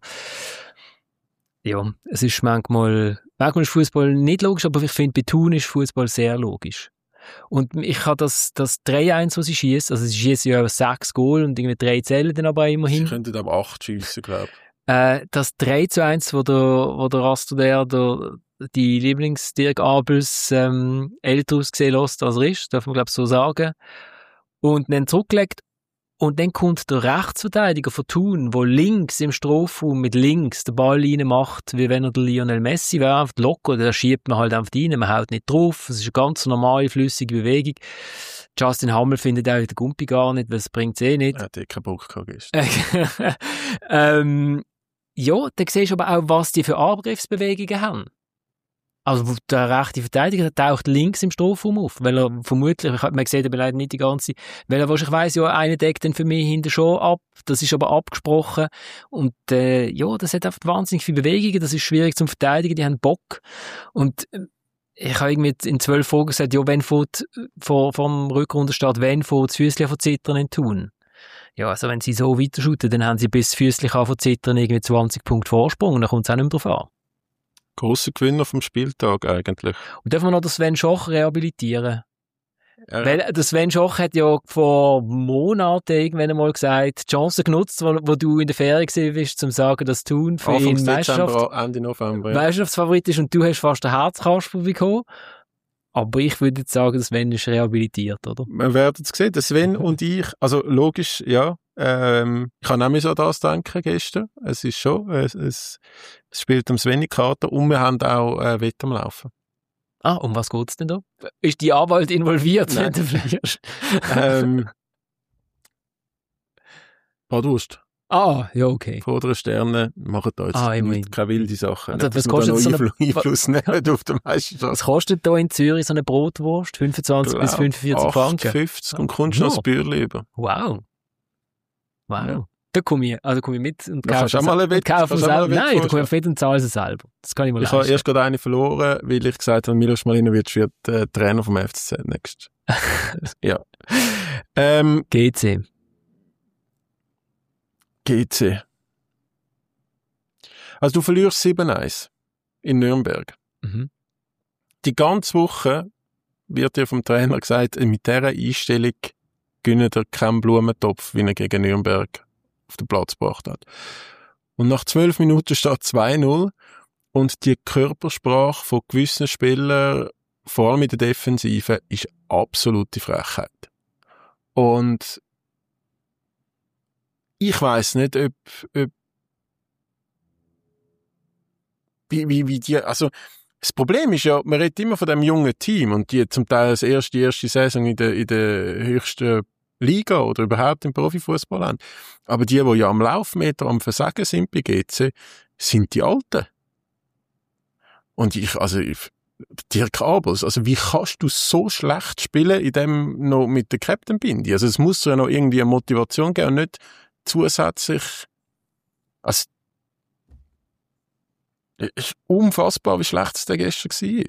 Ja, es ist manchmal, manchmal ist Fußball nicht logisch, aber ich finde, bei Thun ist Fußball sehr logisch. Und ich habe das, das drei eins, was sie schießt, also sie schießen ja sechs Goal und irgendwie drei zählen dann aber immerhin. Sie könnten aber acht schießen, glaube ich. Äh, das drei zu eins, wo der, wo der Rastoder, der, die Lieblings-Dirk Abels, ähm, älter ausgesehen lässt, als er ist, darf man glaube ich so sagen. Und dann zurückgelegt. Und dann kommt der Rechtsverteidiger von Thun, der links im Strafraum mit links den Ball rein macht, wie wenn er der Lionel Messi wäre, locker, da schiebt man halt einfach rein, man haut nicht drauf, es ist eine ganz normale, flüssige Bewegung. Justin Hammel findet auch den Gumpi gar nicht, weil es bringt es eh nicht. Er hat eh keinen Bock gehabt gestern. ähm, ja, dann siehst du aber auch, was die für Angriffsbewegungen haben. Also der rechte Verteidiger der taucht links im Strafraum auf, weil er vermutlich, man sieht aber leider nicht die ganze, weil er wahrscheinlich weiss, ja, einer deckt dann für mich hinten schon ab, das ist aber abgesprochen und äh, ja, das hat einfach wahnsinnig viele Bewegungen, das ist schwierig zum Verteidigen, die haben Bock und äh, ich habe irgendwie in zwölf Folgen gesagt, ja, wenn fährt vor, vom Rückrundenstart, wenn fährt das Füßchen von Zittern in Thun? Ja, also wenn sie so weiter shooten, dann haben sie bis das Füßchen von Zittern irgendwie zwanzig Punkte Vorsprung und dann kommt es auch nicht mehr drauf an. Grosser Gewinner vom Spieltag eigentlich. Und dürfen wir noch den Sven Schoch rehabilitieren? Ja. Weil der Sven Schoch hat ja vor Monaten irgendwann einmal gesagt, die Chance genutzt, wo, wo du in der Ferien gewesen bist, zum sagen, dass Thun für ihn Meisterschaft, Ende November, ja. Meisterschaftsfavorit ist und du hast fast einen Herzkasper bekommen. Aber ich würde jetzt sagen, Sven ist rehabilitiert, oder? Wir werden es sehen. Der Sven und ich, also logisch, ja, ähm, ich habe nämlich so an das denken gestern. Es ist schon, es, es, es spielt am Sven die Karte und wir haben auch äh, Wett am Laufen. Ah, um was geht's denn da? Ist die Anwalt involviert, Nein. wenn du verlierst? ähm, Bratwurst. Ah, ja, okay. Vordere Sterne machen da jetzt ah, nicht, keine wilde Sachen. Also, nicht, was kostet so eine Einfluss nehmen auf den Meisterschaft. Was kostet da in Zürich so eine Brotwurst? fünfundzwanzig Glaub, bis fünfundvierzig Franken? achtundfünfzig und kommst noch ja. ein Bürli über. Wow. Wow. Ja. Da komme ich, also komme ich mit und kaufe es selber. Nein, da komme ich mit und zahle es selber. Das kann ich mal Ich leisten. habe erst gerade eine verloren, weil ich gesagt habe, Milos Malinovic wird äh, Trainer vom F C Z next. ja. Ähm, G C. G C. Also du verlierst sieben eins in Nürnberg. Mhm. Die ganze Woche wird dir vom Trainer gesagt, mit dieser Einstellung gönnt er keinen Blumentopf, wie er gegen Nürnberg auf den Platz gebracht hat. Und nach zwölf Minuten steht zwei null und die Körpersprache von gewissen Spielern, vor allem in der Defensive, ist absolute Frechheit. Und ich weiss nicht, ob, ob wie, wie, wie die, also Das Problem ist ja, man redet immer von dem jungen Team und die zum Teil das erste, die erste Saison in der, in der höchsten Liga oder überhaupt im Profifußball haben. Aber die, die ja am Laufmeter am Versagen sind bei G C, sind die Alten. Und ich, also, ich, Dirk Abels, also wie kannst du so schlecht spielen, in dem noch mit der Captain-Binde? Also es muss ja noch irgendwie eine Motivation geben und nicht zusätzlich, also, es ist unfassbar, wie schlecht es der gestern war.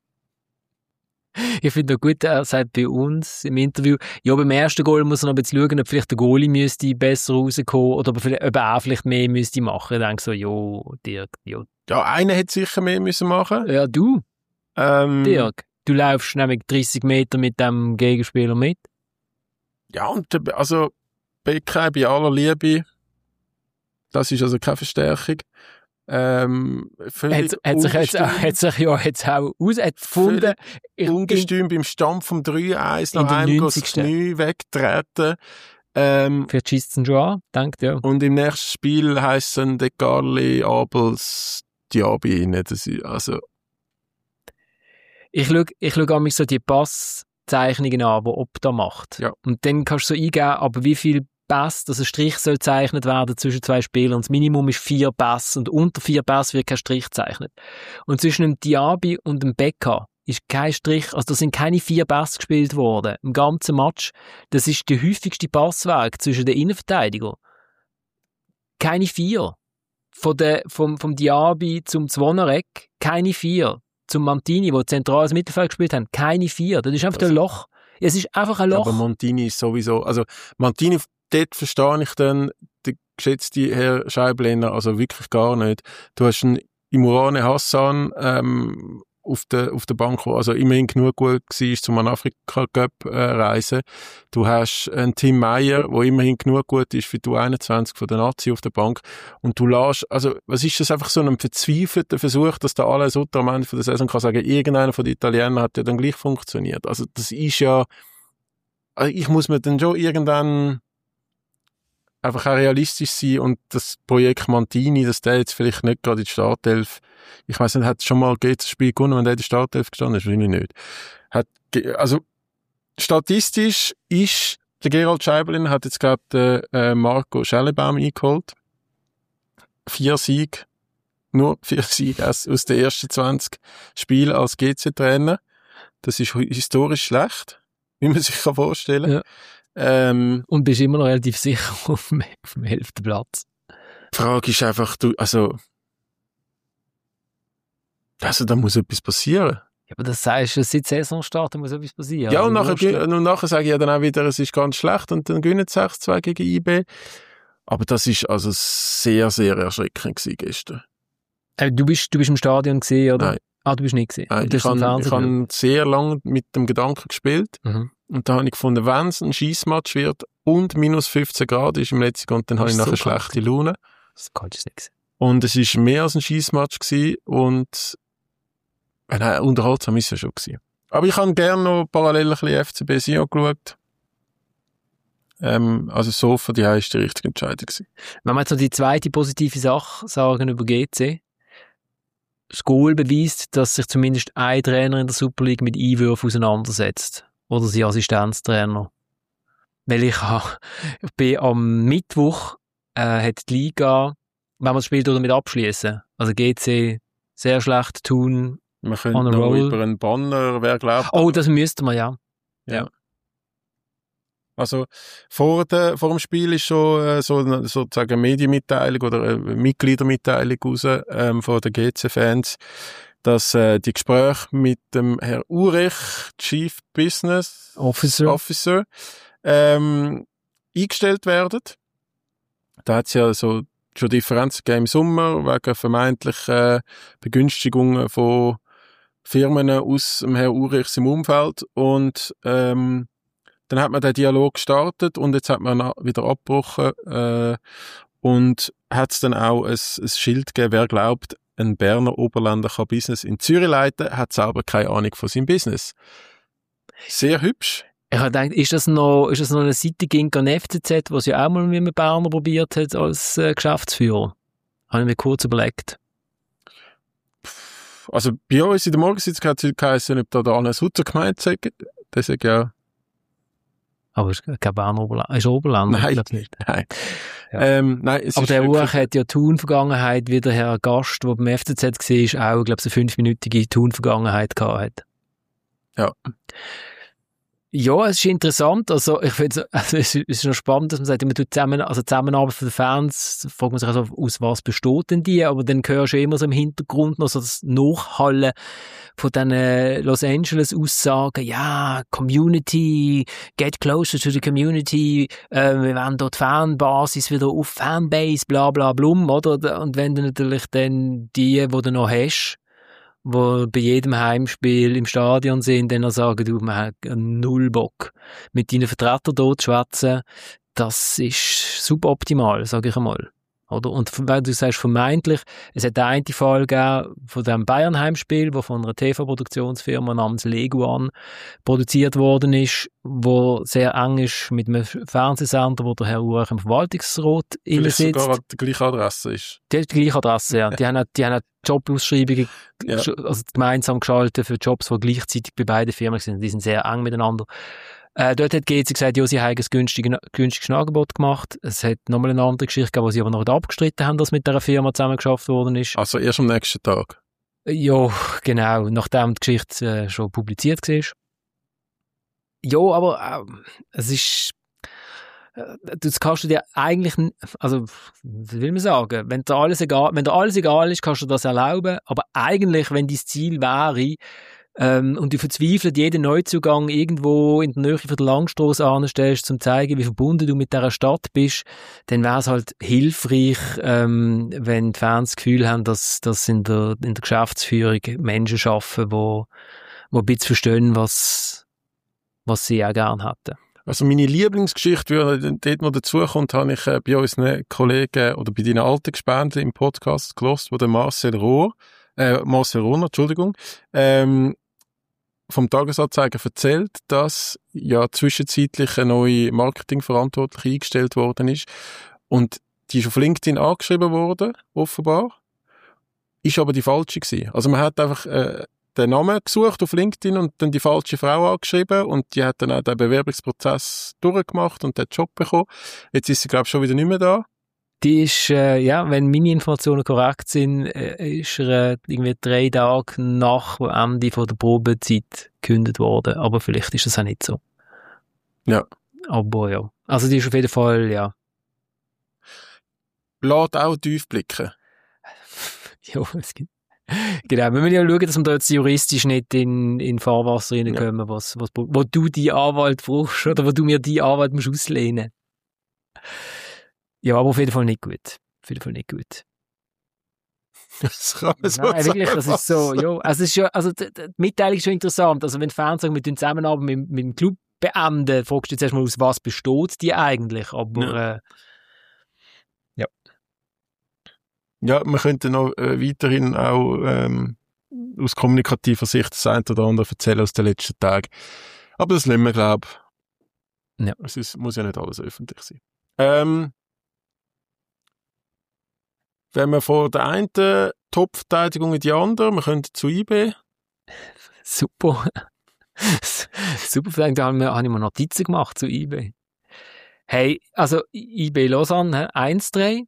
Ich finde auch gut, er sagt bei uns im Interview, ja, beim ersten Goal muss er noch ein bisschen schauen, ob vielleicht der Goalie müsste besser rauskommen oder ob er, ob er auch vielleicht mehr müsste machen. Ich denke so, ja, Dirk, ja. Ja, einer hätte sicher mehr müssen machen. Ja, du, Ähm, Dirk, du läufst nämlich dreißig Meter mit dem Gegenspieler mit. Ja, und also Beckheim bei aller Liebe, das ist also keine Verstärkung. Ähm, hat, hat, sich jetzt, auch, hat sich ja jetzt auch aus, hat gefunden, ich, ungestüm beim Stand vom drei eins nach einem das Knie wegtreten. Ähm, Für Tschisten Joa, denkt ja. Und im nächsten Spiel heissen De Carli, Abels, Diaby rein. Das ist, also. Ich schaue, ich schaue an mich so die Passzeichnungen an, die Opta macht. Ja. Und dann kannst du so eingeben, aber wie viel Pass, dass ein Strich soll gezeichnet werden zwischen zwei Spielern. Und das Minimum ist vier Pass und unter vier Pass wird kein Strich gezeichnet. Und zwischen dem Diaby und dem Becker ist kein Strich, also da sind keine vier Pässe gespielt worden im ganzen Match. Das ist der häufigste Passweg zwischen den Innenverteidigern. Keine vier. Von der, vom, vom Diaby zum Zwonarek, keine vier. Zum Mantini, wo zentrales Mittelfeld gespielt haben, keine vier. Das ist einfach also, ein Loch. Es ist einfach ein Loch. Aber Mantini ist sowieso, also Mantini, dort verstehe ich dann, der geschätzte Herr Scheiblener, also wirklich gar nicht. Du hast einen Imurane Hassan ähm, auf der auf der Bank, der also immerhin genug gut war, zum an Afrika-Cup äh, reisen. Du hast einen Tim Meyer, der immerhin genug gut ist für die U einundzwanzig von der Nazi auf der Bank. Und du lässt, also was ist das einfach so ein verzweifelter Versuch, dass da alle so am Ende von der Saison kann sagen, irgendeiner von den Italienern hat ja dann gleich funktioniert. Also das ist ja, also ich muss mir dann schon irgendwann einfach auch realistisch sein und das Projekt Mantini, dass der jetzt vielleicht nicht gerade in die Startelf, ich weiss nicht, hat schon mal das Spiel gewonnen, wenn der in der Startelf gestanden ist, wahrscheinlich nicht. Hat, also, statistisch ist der Gerald Scheibelin hat jetzt gerade den äh, Marco Schellebaum eingeholt. Vier Siege, nur vier Siege aus, aus den ersten zwanzig Spielen als G C-Trainer. Das ist historisch schlecht, wie man sich vorstellen kann. Ja. Ähm, und bist immer noch relativ sicher auf dem, auf dem elften Platz. Die Frage ist einfach, du, also, also, da muss etwas passieren. Ja, aber das sagst du, seit Saisonstart muss etwas passieren. Ja, und nachher, und nachher sage ich ja dann auch wieder, es ist ganz schlecht und dann gewinnen sechs zwei gegen I B. Aber das ist also sehr, sehr erschreckend gewesen gestern. Äh, du bist, du bist im Stadion gesehen, oder? Nein. Ah, du bist nicht gesehen. Nein, ich habe hab sehr lange mit dem Gedanken gespielt. Mhm. Und da habe ich gefunden, wenn es ein Scheissmatch wird und minus fünfzehn Grad ist im letzten und dann habe ich nachher so schlechte Laune. Das kann ich nicht. Und es war mehr als ein Scheissmatch gewesen und äh, nein, unterhaltsam ist es ja schon gewesen. Aber ich habe gerne noch parallel ein bisschen F C B Sion geschaut. Ähm, also so für die ist die richtige Entscheidung gewesen. Wenn wir jetzt noch die zweite positive Sache sagen über G C, das Goal beweist, dass sich zumindest ein Trainer in der Super League mit Einwürfen auseinandersetzt. Oder sein Assistenztrainer. Weil ich, ha, ich bin am Mittwoch, äh, hat die Liga, wenn man das Spiel damit abschließen. Also G C sehr schlecht tun. Man könnte noch roll. Über einen Banner, wer glaubt. Oh, das müsste man, ja. Ja. ja. Also, vor, der, vor dem Spiel ist schon äh, so eine, sozusagen eine Medienmitteilung oder eine Mitgliedermitteilung raus, ähm, von den G C-Fans, dass äh, die Gespräche mit dem Herrn Urich, Chief Business Officer, Officer ähm, eingestellt werden. Da hat es ja so schon Differenzen gegeben im Sommer wegen vermeintlich äh, Begünstigungen von Firmen aus dem Herrn Urichs im Umfeld. Und ähm, dann hat man den Dialog gestartet und jetzt hat man wieder abgebrochen äh, und hat es dann auch ein, ein Schild gegeben, wer glaubt, ein Berner Oberländer kann Business in Zürich leiten, hat selber keine Ahnung von seinem Business. Sehr hübsch. Ich habe gedacht, ist das noch, ist das noch eine Seite gegen den F C Z, was ja auch mal mit einem Berner probiert hat als äh, Geschäftsführer? Habe ich mir kurz überlegt. also bei uns in der Morgensitzung hat es geheißen, ob da der Anne Sutter gemeint sagt. Das ist ja... Aber es ist kein Berner Oberland. Ist Oberland? Nein, ich glaube nicht. Nein. Ja. Ähm, nein es aber ist der wirklich... Uach hat ja Thun-Vergangenheit, wie der Herr Gast, der beim F C Z war, auch, glaube ich, eine fünfminütige Thun-Vergangenheit gehabt hat. Ja. Ja, es ist interessant. Also, ich finde, also, es ist noch spannend, dass man sagt, man tut zusammen, also Zusammenarbeit von den Fans, fragt man sich also, aus was besteht denn die? Aber dann hörst du immer so im Hintergrund noch so das Nachhallen von diesen Los Angeles Aussagen, ja, Community, get closer to the community, äh, wir wollen dort Fanbasis wieder auf Fanbase, bla, bla, blum, oder? Und wenn du natürlich dann die, die du noch hast, wo bei jedem Heimspiel im Stadion sind, dann sagen, du, man hat null Bock, mit deinen Vertretern dort zu schwätzen, das ist suboptimal, sage ich einmal. Oder? Und wenn du sagst vermeintlich, es hat einen Fall gegeben von dem Bayern-Heimspiel, wo von einer T V-Produktionsfirma namens Leguan produziert worden ist, wo sehr eng ist mit einem Fernsehsender, wo der Herr Urach im Verwaltungsrat Vielleicht sitzt. sogar die gleiche Adresse ist. Die hat die gleiche Adresse, ja. Die haben auch, die haben auch Jobausschreibungen Ja. also gemeinsam geschaltet für Jobs, die gleichzeitig bei beiden Firmen sind. Die sind sehr eng miteinander. Äh, dort hat G Z gesagt, ja, sie haben ein günstiges, günstiges Angebot gemacht. Es hat nochmal eine andere Geschichte gegeben, wo sie aber noch abgestritten haben, dass mit dieser Firma zusammen geschafft worden ist. Also erst am nächsten Tag? Ja, genau, nachdem die Geschichte äh, schon publiziert war. Ja, aber äh, es ist... Das kannst du dir eigentlich, also, wie will man sagen, wenn dir alles egal, wenn dir alles egal ist, kannst du das erlauben, aber eigentlich, wenn dein Ziel wäre, ähm, und du verzweifelt jeden Neuzugang irgendwo in der Nähe von der Langstrasse anstellst, um zu zeigen, wie verbunden du mit dieser Stadt bist, dann wäre es halt hilfreich, ähm, wenn die Fans das Gefühl haben, dass, dass in der, in der Geschäftsführung Menschen arbeiten, die, die ein bisschen verstehen, was, was sie auch gerne hätten. Also meine Lieblingsgeschichte, die dort noch dazukommt, habe ich äh, bei unseren Kollegen oder bei deinen alten Gespenden im Podcast gehört, wo der Marcel Rohr, äh, Marcel Rohner, Entschuldigung, ähm, vom Tagesanzeiger erzählt, dass ja zwischenzeitlich eine neue Marketingverantwortliche eingestellt worden ist und die ist auf LinkedIn angeschrieben worden, offenbar, ist aber die falsche gewesen. Also man hat einfach äh, den Namen gesucht auf LinkedIn und dann die falsche Frau angeschrieben und die hat dann auch den Bewerbungsprozess durchgemacht und den Job bekommen. Jetzt ist sie, glaube ich, schon wieder nicht mehr da. Die ist, äh, ja, wenn meine Informationen korrekt sind, äh, ist er äh, irgendwie drei Tage nach dem Ende von der Probezeit gekündigt worden. Aber vielleicht ist das auch nicht so. Ja. Aber ja. Also die ist auf jeden Fall, ja. Lässt auch tief blicken. Ja, es gibt genau, wir müssen ja schauen, dass wir da jetzt juristisch nicht in, in Fahrwasser reinkommen, ja. was, was, wo du die Anwalt brauchst oder wo du mir die Anwalt musst auslehnen. Ja, aber auf jeden Fall nicht gut. Auf jeden Fall nicht gut. Das kann man so Nein, wirklich, das sagen. ist so, ja. Also, es ist ja, also, die, die Mitteilung ist schon interessant. Also, wenn Fans sagen, mit dem Zusammenarbeit mit, mit dem Club beenden, fragst du jetzt erstmal, aus was besteht die eigentlich? Aber, ja. Äh, ja. Ja, man könnte noch äh, weiterhin auch ähm, aus kommunikativer Sicht das eine oder andere erzählen aus den letzten Tagen. Aber das lassen wir, glaube ich. Ja. Es ist, muss ja nicht alles öffentlich sein. Ähm, wenn wir von der einen Top-Verteidigung in die andere, wir können zu I B. Super. Super Verteidigung, da habe ich mir Notizen gemacht zu I B. Hey, also I B Lausanne, eins drei.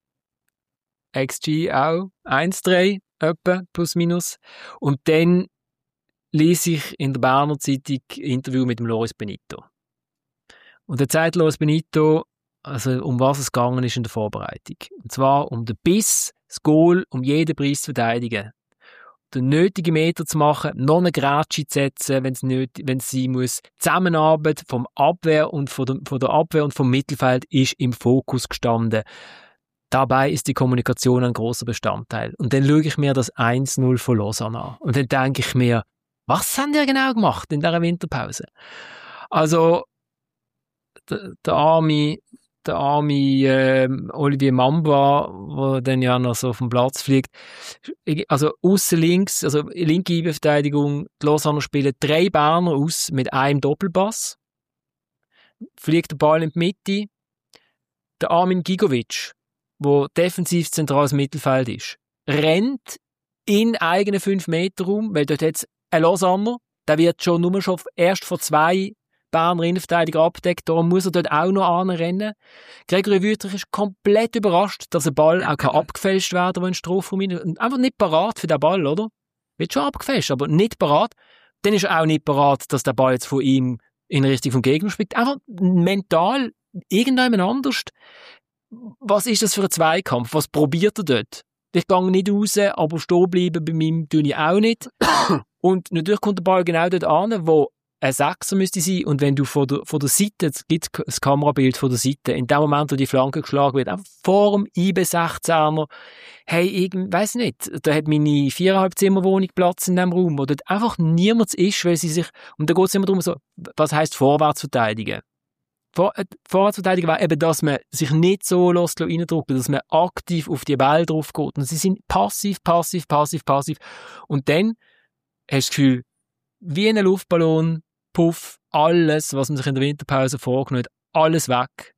X G auch eins drei, etwa, plus minus. Und dann lese ich in der Berner Zeitung ein Interview mit dem Loris Benito. Und er sagt Loris Benito, also um was es gegangen ist in der Vorbereitung. Und zwar um den Biss, das Goal, um jeden Preis zu verteidigen. Den nötigen Meter zu machen, noch eine Grätsche zu setzen, wenn es nötig, wenn es sein muss. Die Zusammenarbeit vom Abwehr und von der, von der Abwehr und vom Mittelfeld ist im Fokus gestanden. Dabei ist die Kommunikation ein großer Bestandteil. Und dann schaue ich mir das eins null von Lausanne an. Und dann denke ich mir, was haben die genau gemacht in dieser Winterpause? Also, der, der arme, der arme äh, Olivier Mamba, der dann ja noch so auf den Platz fliegt. Also, aussen links, also linke I B-Verteidigung, die Lausanne spielen drei Berner aus mit einem Doppelpass. Fliegt der Ball in die Mitte. Der Armin Gigovic, wo defensiv zentrales Mittelfeld ist, rennt in eigenen fünf Meter Raum, weil dort jetzt ein Losammer, der wird schon nur schon erst von zwei Berner Innenverteidiger abdeckt, darum muss er dort auch noch anrennen. Gregory Wüthrich ist komplett überrascht, dass ein Ball auch kann abgefälscht werden kann, wenn ein Strafraum rein und einfach nicht parat für den Ball, oder? Wird schon abgefälscht, aber nicht parat. Dann ist er auch nicht parat, dass der Ball jetzt von ihm in Richtung vom Gegner spielt. Einfach mental irgendjemand anders. Was ist das für ein Zweikampf? Was probiert er dort? Ich gehe nicht raus, aber stehen bleiben bei meinem tue ich auch nicht. Und natürlich kommt der Ball genau dort an, wo ein Sechser müsste sein. Und wenn du von der, von der Seite, es gibt das Kamerabild von der Seite, in dem Moment, wo die Flanke geschlagen wird, einfach vor dem I B sechzehner, hey, ich weiss nicht, da hat meine viereinhalb Zimmerwohnung Platz in dem Raum, wo dort einfach niemand ist, weil sie sich, und da geht es immer darum, so, was heisst vorwärts verteidigen? Vor, äh, vorwärts verteidigen wäre eben, dass man sich nicht so lässt, reindrücken, dass man aktiv auf die Bälle drauf geht. Und sie sind passiv, passiv, passiv, passiv. Und dann hast du das Gefühl, wie ein Luftballon, Puff, alles, was man sich in der Winterpause vorgenommen hat, alles weg.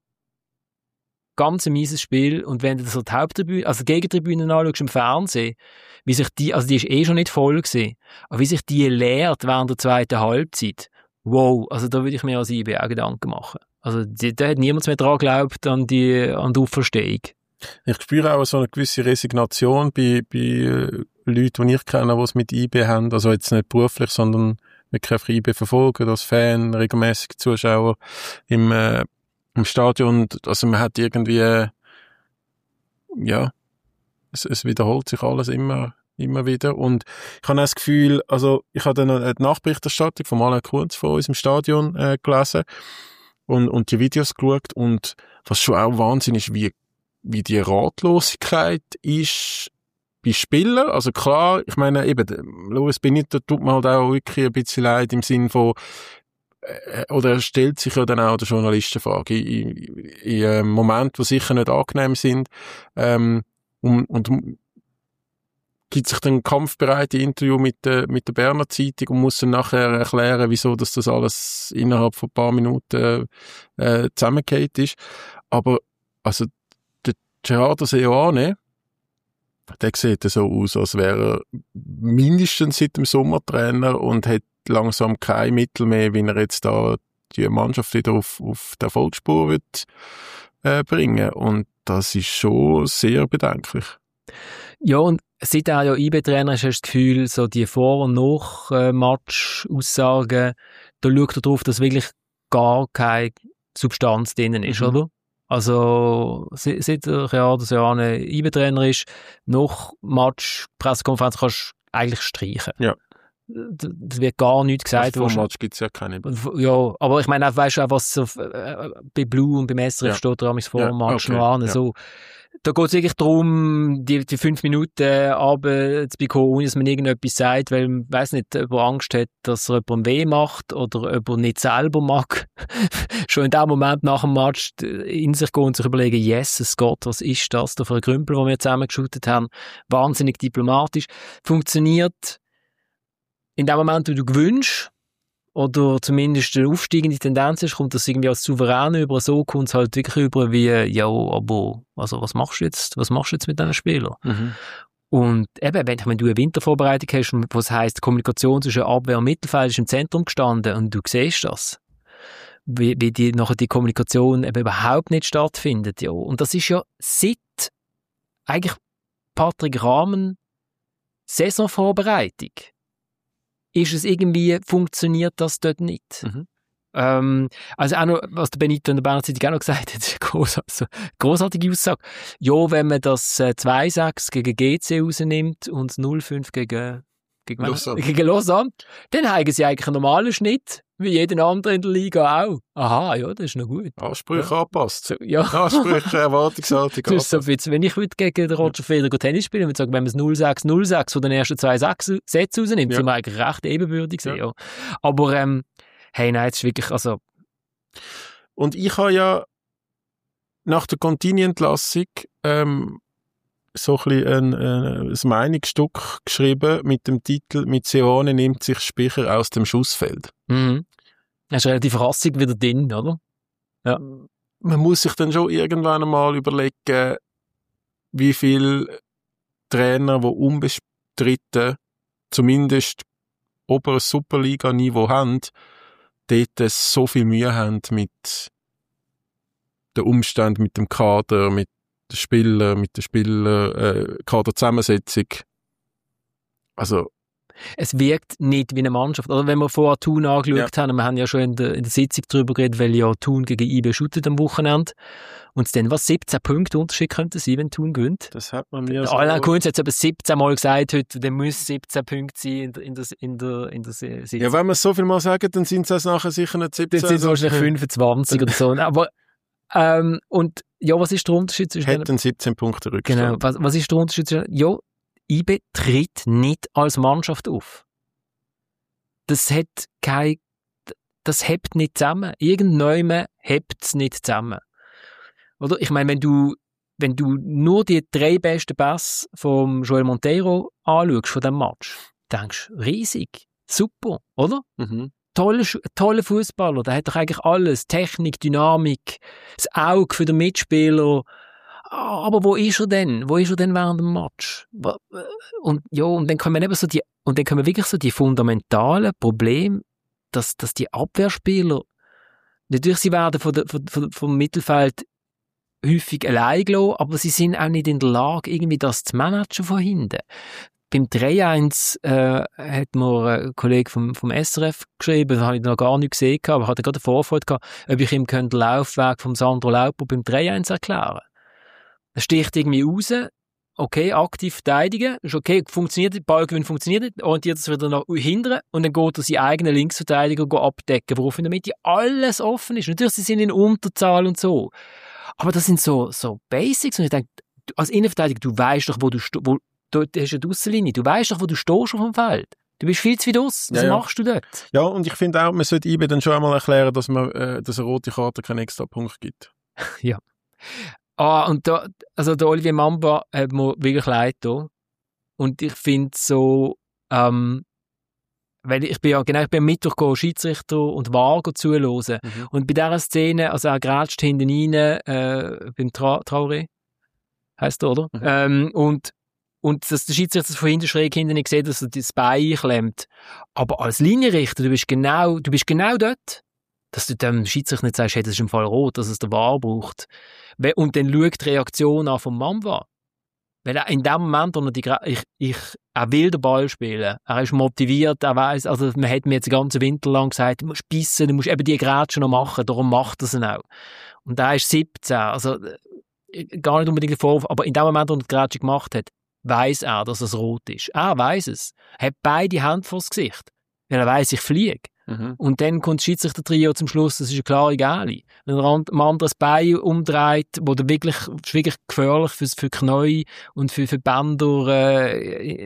Ganz ein mieses Spiel. Und wenn du so die Haupttribüne, also die Gegentribüne anschaust im Fernsehen, wie sich die, also die ist eh schon nicht voll gewesen, aber wie sich die leert während der zweiten Halbzeit, wow, also da würde ich mir als I B auch Gedanken machen. Also die, da hat niemand mehr dran geglaubt an die, an die Auferstehung. Ich spüre auch so eine gewisse Resignation bei, bei äh, Leuten, die ich kenne, die es mit I B haben, also jetzt nicht beruflich, sondern wirklich einfach I B verfolgen, als Fan, regelmäßig Zuschauer im, äh, im Stadion. Also man hat irgendwie, äh, ja, es, es wiederholt sich alles immer, immer wieder. Und ich habe auch das Gefühl, also ich habe dann eine Nachberichterstattung von Alain Kunz von uns im Stadion äh, gelesen und, und die Videos geschaut. Und was schon auch Wahnsinn ist, wie, wie die Ratlosigkeit ist bei Spielern. Also klar, ich meine eben, Luis Benito tut mir halt auch wirklich ein bisschen leid im Sinn von, äh, oder er stellt sich ja dann auch der Journalistenfrage in, in, in äh, Momenten, die sicher nicht angenehm sind, ähm, und, und gibt sich dann kampfbereite Interview mit der, mit der Berner Zeitung und muss dann nachher erklären, wieso dass das alles innerhalb von ein paar Minuten äh, zusammengeht ist. Aber also der Gerardo Seoane, der sieht so aus, als wäre er mindestens seit dem Sommer Trainer und hat langsam kein Mittel mehr, wie er jetzt da die Mannschaft wieder auf, auf die Erfolgsspur wird, äh, bringen. Und das ist schon sehr bedenklich. Ja, und seit er ja I B-Trainer ist, hast du das Gefühl, so die Vor- und Nach-Match-Aussagen, da schaut er darauf, dass wirklich gar keine Substanz drinnen ist, mhm. oder? Also, seit der Gerardo Seoane I B-Trainer ist, nach Match-Pressekonferenz kannst du eigentlich streichen. Ja. Das wird gar nichts gesagt. Vor dem Match gibt es ja keine. Ja, aber ich meine, weißt du auch, was so, äh, bei Blue und beim S R F ja. steht, da vor dem Match okay. noch an, ja. so. Da geht es wirklich darum, die, die fünf Minuten runter zu bekommen, ohne dass man irgendetwas sagt, weil man weiss nicht, ob er Angst hat, dass er jemandem weh macht oder ob er nicht selber mag. Schon in dem Moment nach dem Match in sich gehen und sich überlegen, Jesus Gott, was ist das da für ein Krümpel, den wir zusammengeschüttet haben. Wahnsinnig diplomatisch. Funktioniert in dem Moment, wo du gewünscht, oder zumindest eine aufsteigende Tendenz ist, kommt das irgendwie als souverän über, so kommt es halt wirklich über wie, ja, aber, also, was machst du jetzt, was machst du jetzt mit diesen Spielern? Mhm. Und eben, wenn, wenn du eine Wintervorbereitung hast, was heisst, Kommunikation zwischen Abwehr und Mittelfeld ist im Zentrum gestanden und du siehst das, wie, wie die, nachher die Kommunikation eben überhaupt nicht stattfindet, ja. Und das ist ja seit eigentlich Patrick Rahmen Saisonvorbereitung. Ist es irgendwie, funktioniert das dort nicht. Mhm. Ähm, also auch noch, was der Benito in der Berner Zeitung auch noch gesagt hat, ist eine grossartige, grossartige Aussage. Ja, wenn man das äh, zwei sechs gegen G C rausnimmt und null fünf gegen, gegen, Lausanne. gegen Lausanne, dann haben sie eigentlich einen normalen Schnitt, wie jeden anderen in der Liga auch. Aha, ja, das ist noch gut. Ansprüche ja. angepasst. So, ja. Ansprüche, Erwartungshaltung angepasst. So, wenn ich heute gegen den Roger Federer Tennis spiele, würde ich sagen, wenn man es null sechs null sechs von den ersten zwei Sätze rausnimmt, ja. sind wir eigentlich recht ebenbürtig. Ja. Ja. Aber, ähm, hey, nein, jetzt ist wirklich, also... Und ich habe ja nach der Contini-Entlassung ähm, so ein bisschen ein, ein, ein Meinungsstück geschrieben mit dem Titel «Mit Seoane nimmt sich Speicher aus dem Schussfeld». Mhm. Das ist relativ rassig wieder drin, oder? Ja. Man muss sich dann schon irgendwann einmal überlegen, wie viele Trainer, die unbestritten dritten, zumindest oberes Superliga-Niveau haben, dort so viel Mühe haben mit den Umständen, mit dem Kader, mit den Spielern, mit der Spieler, äh, Kaderzusammensetzung. Also, es wirkt nicht wie eine Mannschaft. Oder wenn wir vorher Thun angeschaut ja. haben, wir haben ja schon in der, in der Sitzung darüber geredet, weil ja Thun gegen I B shootet am Wochenende. Und es dann, was siebzehn Punkte Unterschied könnte sein, wenn Thun gewinnt. Das hat man mir so... Alain Kunz hat es aber siebzehn Mal gesagt heute, dann müssen siebzehn Punkte sein in der, in der, in der, in der Sitzung. Ja, wenn wir es so viel mal sagen, dann sind es nachher sicher nicht siebzehn. Dann sind es wahrscheinlich fünfundzwanzig oder so. Aber, ähm, und, ja, was ist der Unterschied zwischen... Hätten siebzehn Punkte Rückstand. Genau, was, was ist der Unterschied zwischen... Ja, I B tritt nicht als Mannschaft auf. Das hat kein, das hebt nicht zusammen. Irgendjemand hebt es nicht zusammen. Oder? Ich meine, wenn du, wenn du nur die drei besten Pässe vom Joel Monteiro anschaust von diesem Match, denkst du, riesig, super, oder? Mhm. Toller, toller Fußballer, der hat doch eigentlich alles. Technik, Dynamik, das Auge für den Mitspieler. Aber wo ist er denn? Wo ist er denn während dem Match? Und ja, und dann kommen eben so die, und dann kommen wirklich so die fundamentalen Probleme, dass, dass die Abwehrspieler, natürlich sie werden von der, von, von, vom Mittelfeld häufig allein gelassen, aber sie sind auch nicht in der Lage, irgendwie das zu managen von hinten. Beim drei eins äh, hat mir ein Kollege vom, vom S R F geschrieben, das habe ich noch gar nicht gesehen, aber hatte gerade eine Vorfreude gehabt, ob ich ihm den Laufweg vom Sandro Lauper beim drei eins erklären könnte. Er sticht irgendwie raus, okay, aktiv verteidigen, ist okay, funktioniert, der Ballgewinn funktioniert nicht, orientiert es wieder nach hinten und dann geht er seinen eigenen Linksverteidiger abdecken, worauf in der Mitte alles offen ist. Natürlich, sie sind in Unterzahl und so, aber das sind so, so Basics und ich denke, als Innenverteidiger, du weißt doch, wo du, wo, du hast eine Aussenlinie, du weißt doch, wo du stehst auf dem Feld. Du bist viel zu weit aus. Was ja, ja. machst du dort? Ja, und ich finde auch, man sollte I B dann schon einmal erklären, dass man, äh, dass eine rote Karte keinen extra Punkt gibt. Ja. Ah, und da, also der Olivier Mamba hat mir wirklich leid da. Und ich finde so, ähm, weil ich bin ja, genau, ich bin am Mittwoch Schiedsrichter und V A R zuhören. Mhm. Und bei dieser Szene, also er grätscht hinten rein, äh, beim Tra- Traoré, heisst er, oder? Mhm. Ähm, und, und dass der Schiedsrichter von hinten schräg hinten nicht sieht, dass er das Bein klemmt. Aber als Linienrichter, du bist genau, du bist genau dort. Dass du dem Schiedsrichter nicht sagst, hey, das ist im Fall rot, dass es der V A R braucht. Und dann schaut die Reaktion an vom Mamba. Weil er in dem Moment, wo er die, ich, ich, er will den Ball spielen, er ist motiviert, er weiss, also man hat mir jetzt den ganzen Winter lang gesagt, du musst bissen, du musst eben die Grätsche noch machen, darum macht er es auch. Und er ist siebzehn, also gar nicht unbedingt der Vorwurf, aber in dem Moment, wo er die Grätsche gemacht hat, weiss er, dass es rot ist. Er weiss es. Er hat beide Hände vors Gesicht. Weil er weiss, ich fliege. Mhm. Und dann kommt das Schiedsrichter-Trio zum Schluss, das ist eine klare Gali. Wenn er ein anderes Bein umdreht, wo der wirklich, das ist wirklich gefährlich für, für Knie und für, für Bänder, äh,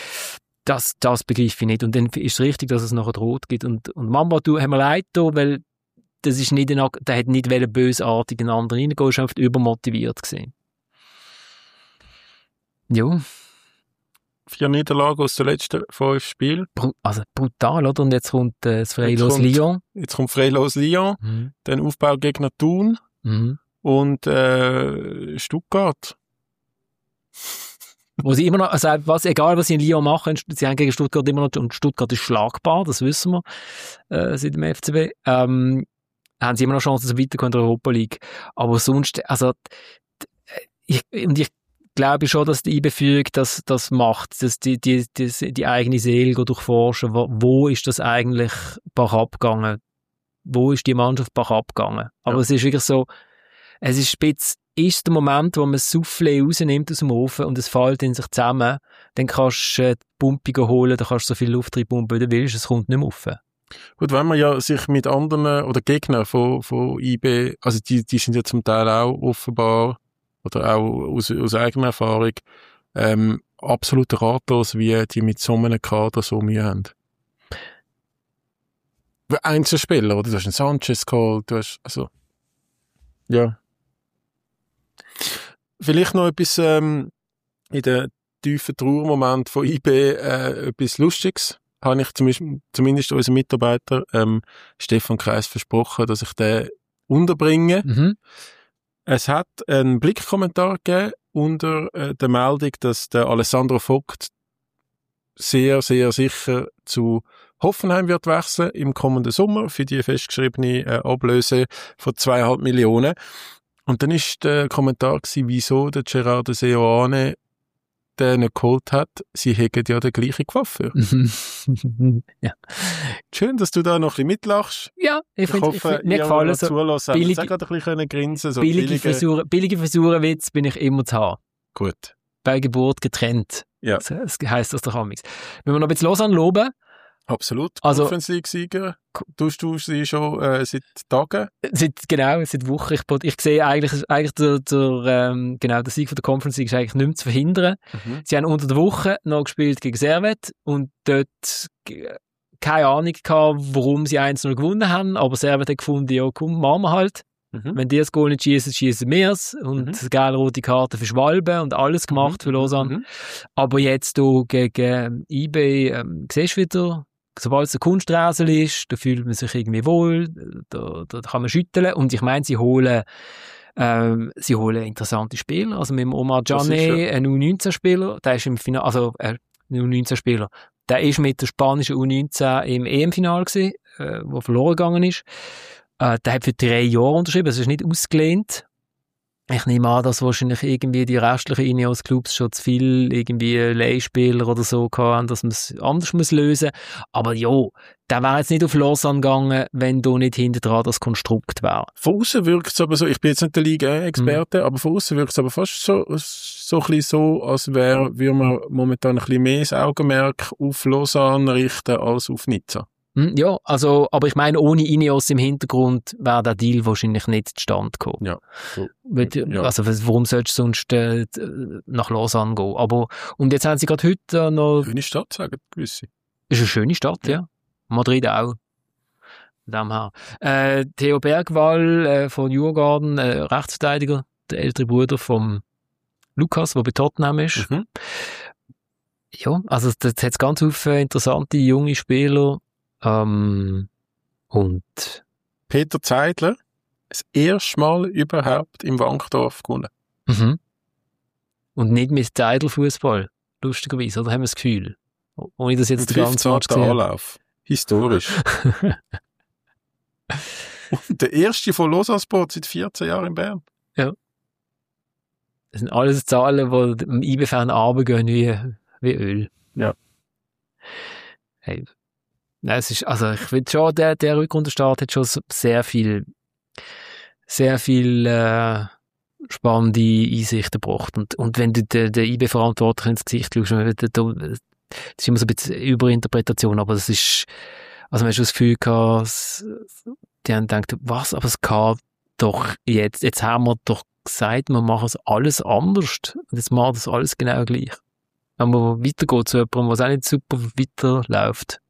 das, das begreife ich nicht. Und dann ist es richtig, dass es nachher rot gibt. Und, und Mamba, du, haben wir leid da, weil das ist nicht ein, der hat nicht bösartig in einen anderen reingehen, ist einfach übermotiviert gewesen. Ja. Vier Niederlagen aus den letzten fünf Spielen. Also brutal, oder? Und jetzt kommt äh, das Freilos Lyon. Jetzt kommt Freilos Lyon, mhm. Dann Aufbaugegner Thun mhm. und äh, Stuttgart. Wo sie immer noch, also was, egal was sie in Lyon machen, sie haben gegen Stuttgart immer noch, und Stuttgart ist schlagbar, das wissen wir, äh, seit dem F C B, ähm, haben sie immer noch Chancen, so weiterzukommen in der Europa League. Aber sonst, also, ich, und ich glaube schon, dass die I B-Führung das, das macht, dass die, die, die, die eigene Seele durchforschen, wo, wo ist das eigentlich bergab gegangen? Wo ist die Mannschaft bergab gegangen? Aber ja. Es ist wirklich so, es ist spitz, ist der Moment, wo man das Soufflé rausnimmt aus dem Ofen und es fällt in sich zusammen, dann kannst du die Pumpe holen, dann kannst du so viel Luft reinpumpen, wie du willst, es kommt nicht mehr rauf. Gut, wenn man ja sich mit anderen oder Gegnern von, von I B, also die, die sind ja zum Teil auch offenbar oder auch aus, aus eigener Erfahrung, ähm, absolut ratlos, wie die mit so einem Kader so Mühe haben. Einzelspieler, oder? Du hast einen Sanchez geholt, du hast, also, ja. Vielleicht noch etwas, ähm, in den tiefen Trauermoment von I B, äh, etwas Lustiges. Habe ich zum, zumindest unserem Mitarbeiter, ähm, Stefan Kreis versprochen, dass ich den unterbringe. Mhm. Es hat einen Blickkommentar gegeben unter äh, der Meldung, dass der Alessandro Vogt sehr, sehr sicher zu Hoffenheim wird wechseln im kommenden Sommer für die festgeschriebene äh, Ablöse von zweieinhalb Millionen. Und dann ist der Kommentar gewesen, wieso der Gerardo Seoane den nicht geholt hat. Sie hätten ja den gleichen Coiffeur. Ja. Schön, dass du da noch ein bisschen mitlachst. Ja, ich, Ich finde, hoffe, ich find, mir ihr, gefallen die so zulassen, billige- haben gerade ein bisschen können grinsen. So billige, billige- Frisuren, billige Frisurenwitz bin ich immer zu haben. Gut. Bei Geburt getrennt. Ja. Das, das heisst das doch amigs. Wenn wir noch ein bisschen Lausanne loben, Absolut. Also- Conference League-Sieger. Tust du sie schon äh, seit Tagen? seit, genau, seit Wochen, ich, ich sehe eigentlich, eigentlich der, der, ähm, genau, der Sieg von der Conference League ist eigentlich nicht mehr zu verhindern. Mhm. Sie haben unter der Woche noch gespielt gegen Servette und dort g- keine Ahnung gehabt, warum sie eins null gewonnen haben, aber Servette hat gefunden, ja komm, machen wir halt. Mhm. Wenn die das Goal nicht schießen, schießen wir es. Und Mhm. geile rote Karte für Schwalbe und alles gemacht für Lausanne. Mhm. Aber jetzt du gegen eBay, ähm, siehst du wieder, sobald es ein Kunsträsel ist, da fühlt man sich irgendwie wohl, da, da kann man schütteln. Und ich meine, sie holen, ähm, sie holen interessante Spieler. Also mit dem Omar Das ist Djane, ja- ein U neunzehn-Spieler, der ist im Finale, also äh, ein U neunzehn-Spieler, der ist mit der spanischen U neunzehn im E M-Final gewesen, äh, wo verloren gegangen ist. Äh, der hat für drei Jahre unterschrieben, das ist nicht ausgelehnt. Ich nehme an, dass wahrscheinlich irgendwie die restlichen Ineos-Clubs schon zu viel irgendwie Leihspieler oder so hatten, dass man es anders muss lösen. Aber ja, der wäre jetzt nicht auf Lausanne gegangen, wenn da nicht hinter dran das Konstrukt wäre. Von außen wirkt es aber so, ich bin jetzt nicht der Mhm. Liga-Experte, aber von außen wirkt es aber fast so, so ein bisschen so, als wäre, würde man momentan ein bisschen mehr das Augenmerk auf Lausanne richten als auf Nizza. Hm, ja, also, aber ich meine, ohne Ineos im Hintergrund wäre der Deal wahrscheinlich nicht zustande gekommen. Ja. So. Weil, Ja. Also, warum sollst du sonst äh, nach Lausanne gehen? Aber, und jetzt haben sie gerade heute äh, noch, Schöne Stadt, sagen gewisse. ist eine schöne Stadt, ja. Madrid auch. Von dem her. Äh, Theo Bergwall äh, von Djurgården, äh, Rechtsverteidiger, der ältere Bruder vom Lukas, der bei Tottenham ist. Mhm. Ja, also das hat ganz viele interessante junge Spieler. Ähm, und Peter Zeidler, das erste Mal überhaupt im Wankdorf gewonnen. mhm. Und nicht mit Zeidel-Fußball, lustigerweise, oder haben wir das Gefühl? Ohne das jetzt Ein den ganzen Match fünfzehnten gesehen. Anlauf. Historisch. Und der erste von Lausanne Sport seit vierzehn Jahren in Bern. Das sind alles Zahlen, die im I B-Fan runtergehen wie, wie Öl. Ja. Hey. Nein, es ist, also ich finde schon, der, der Rückrundenstart hat schon so sehr viel, sehr viel äh, spannende Einsichten gebracht. Und, und wenn du den, den I B-Verantwortlichen ins Gesicht schaust, da- da- das ist immer so ein bisschen Überinterpretation, aber das ist, also man hat schon das Gefühl gehabt, es- die haben gedacht, was, aber es kann doch jetzt, jetzt haben wir doch gesagt, wir machen es alles anders. Und jetzt machen wir das alles genau gleich. Wenn man weitergeht zu jemandem, was auch nicht super weiterläuft.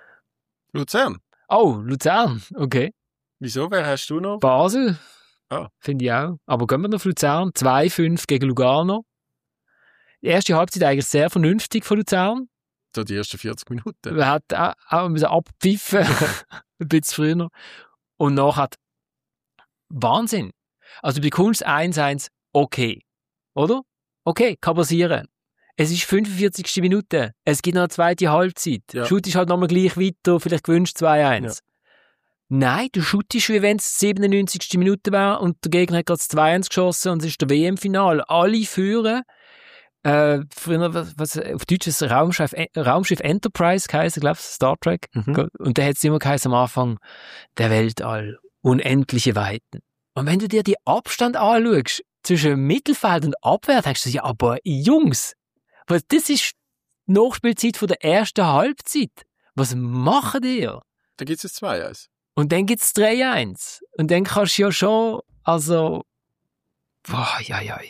Luzern. Oh, Luzern, okay. Wieso? Wer hast du noch? Basel, Ah. finde ich auch. Aber gehen wir noch auf Luzern. zwei fünf gegen Lugano. Die erste Halbzeit eigentlich sehr vernünftig von Luzern. So die ersten vierzig Minuten. Man hat auch, auch müssen abpfiffen, ein bisschen früher. Und nachher hat Wahnsinn. Also du bekommst eins eins, okay. Oder? Okay, kann passieren. Es ist fünfundvierzigste Minute. Es gibt noch eine zweite Halbzeit. Ja. Shootest halt nochmal gleich weiter, vielleicht gewünscht zwei eins. Nein, du shootest, wie wenn es siebenundneunzigste Minute wäre und der Gegner hat gerade das zwei eins geschossen und es ist der W M-Final. Alle führen. Äh, früher, was, was, auf Deutsch ist es Raumschiff, Raumschiff Enterprise geheißen, glaube ich, Star Trek. Mhm. Und da hat es immer geheißen am Anfang, der Weltall, unendliche Weiten. Und wenn du dir die Abstand anschaust, zwischen Mittelfeld und Abwehr, denkst du, ja, aber Jungs, was, das ist die Nachspielzeit von der ersten Halbzeit. Was machen ihr? Da gibt es zwei eins. Und dann gibt's drei eins. Und dann kannst du ja schon, also, boah, ja, ja.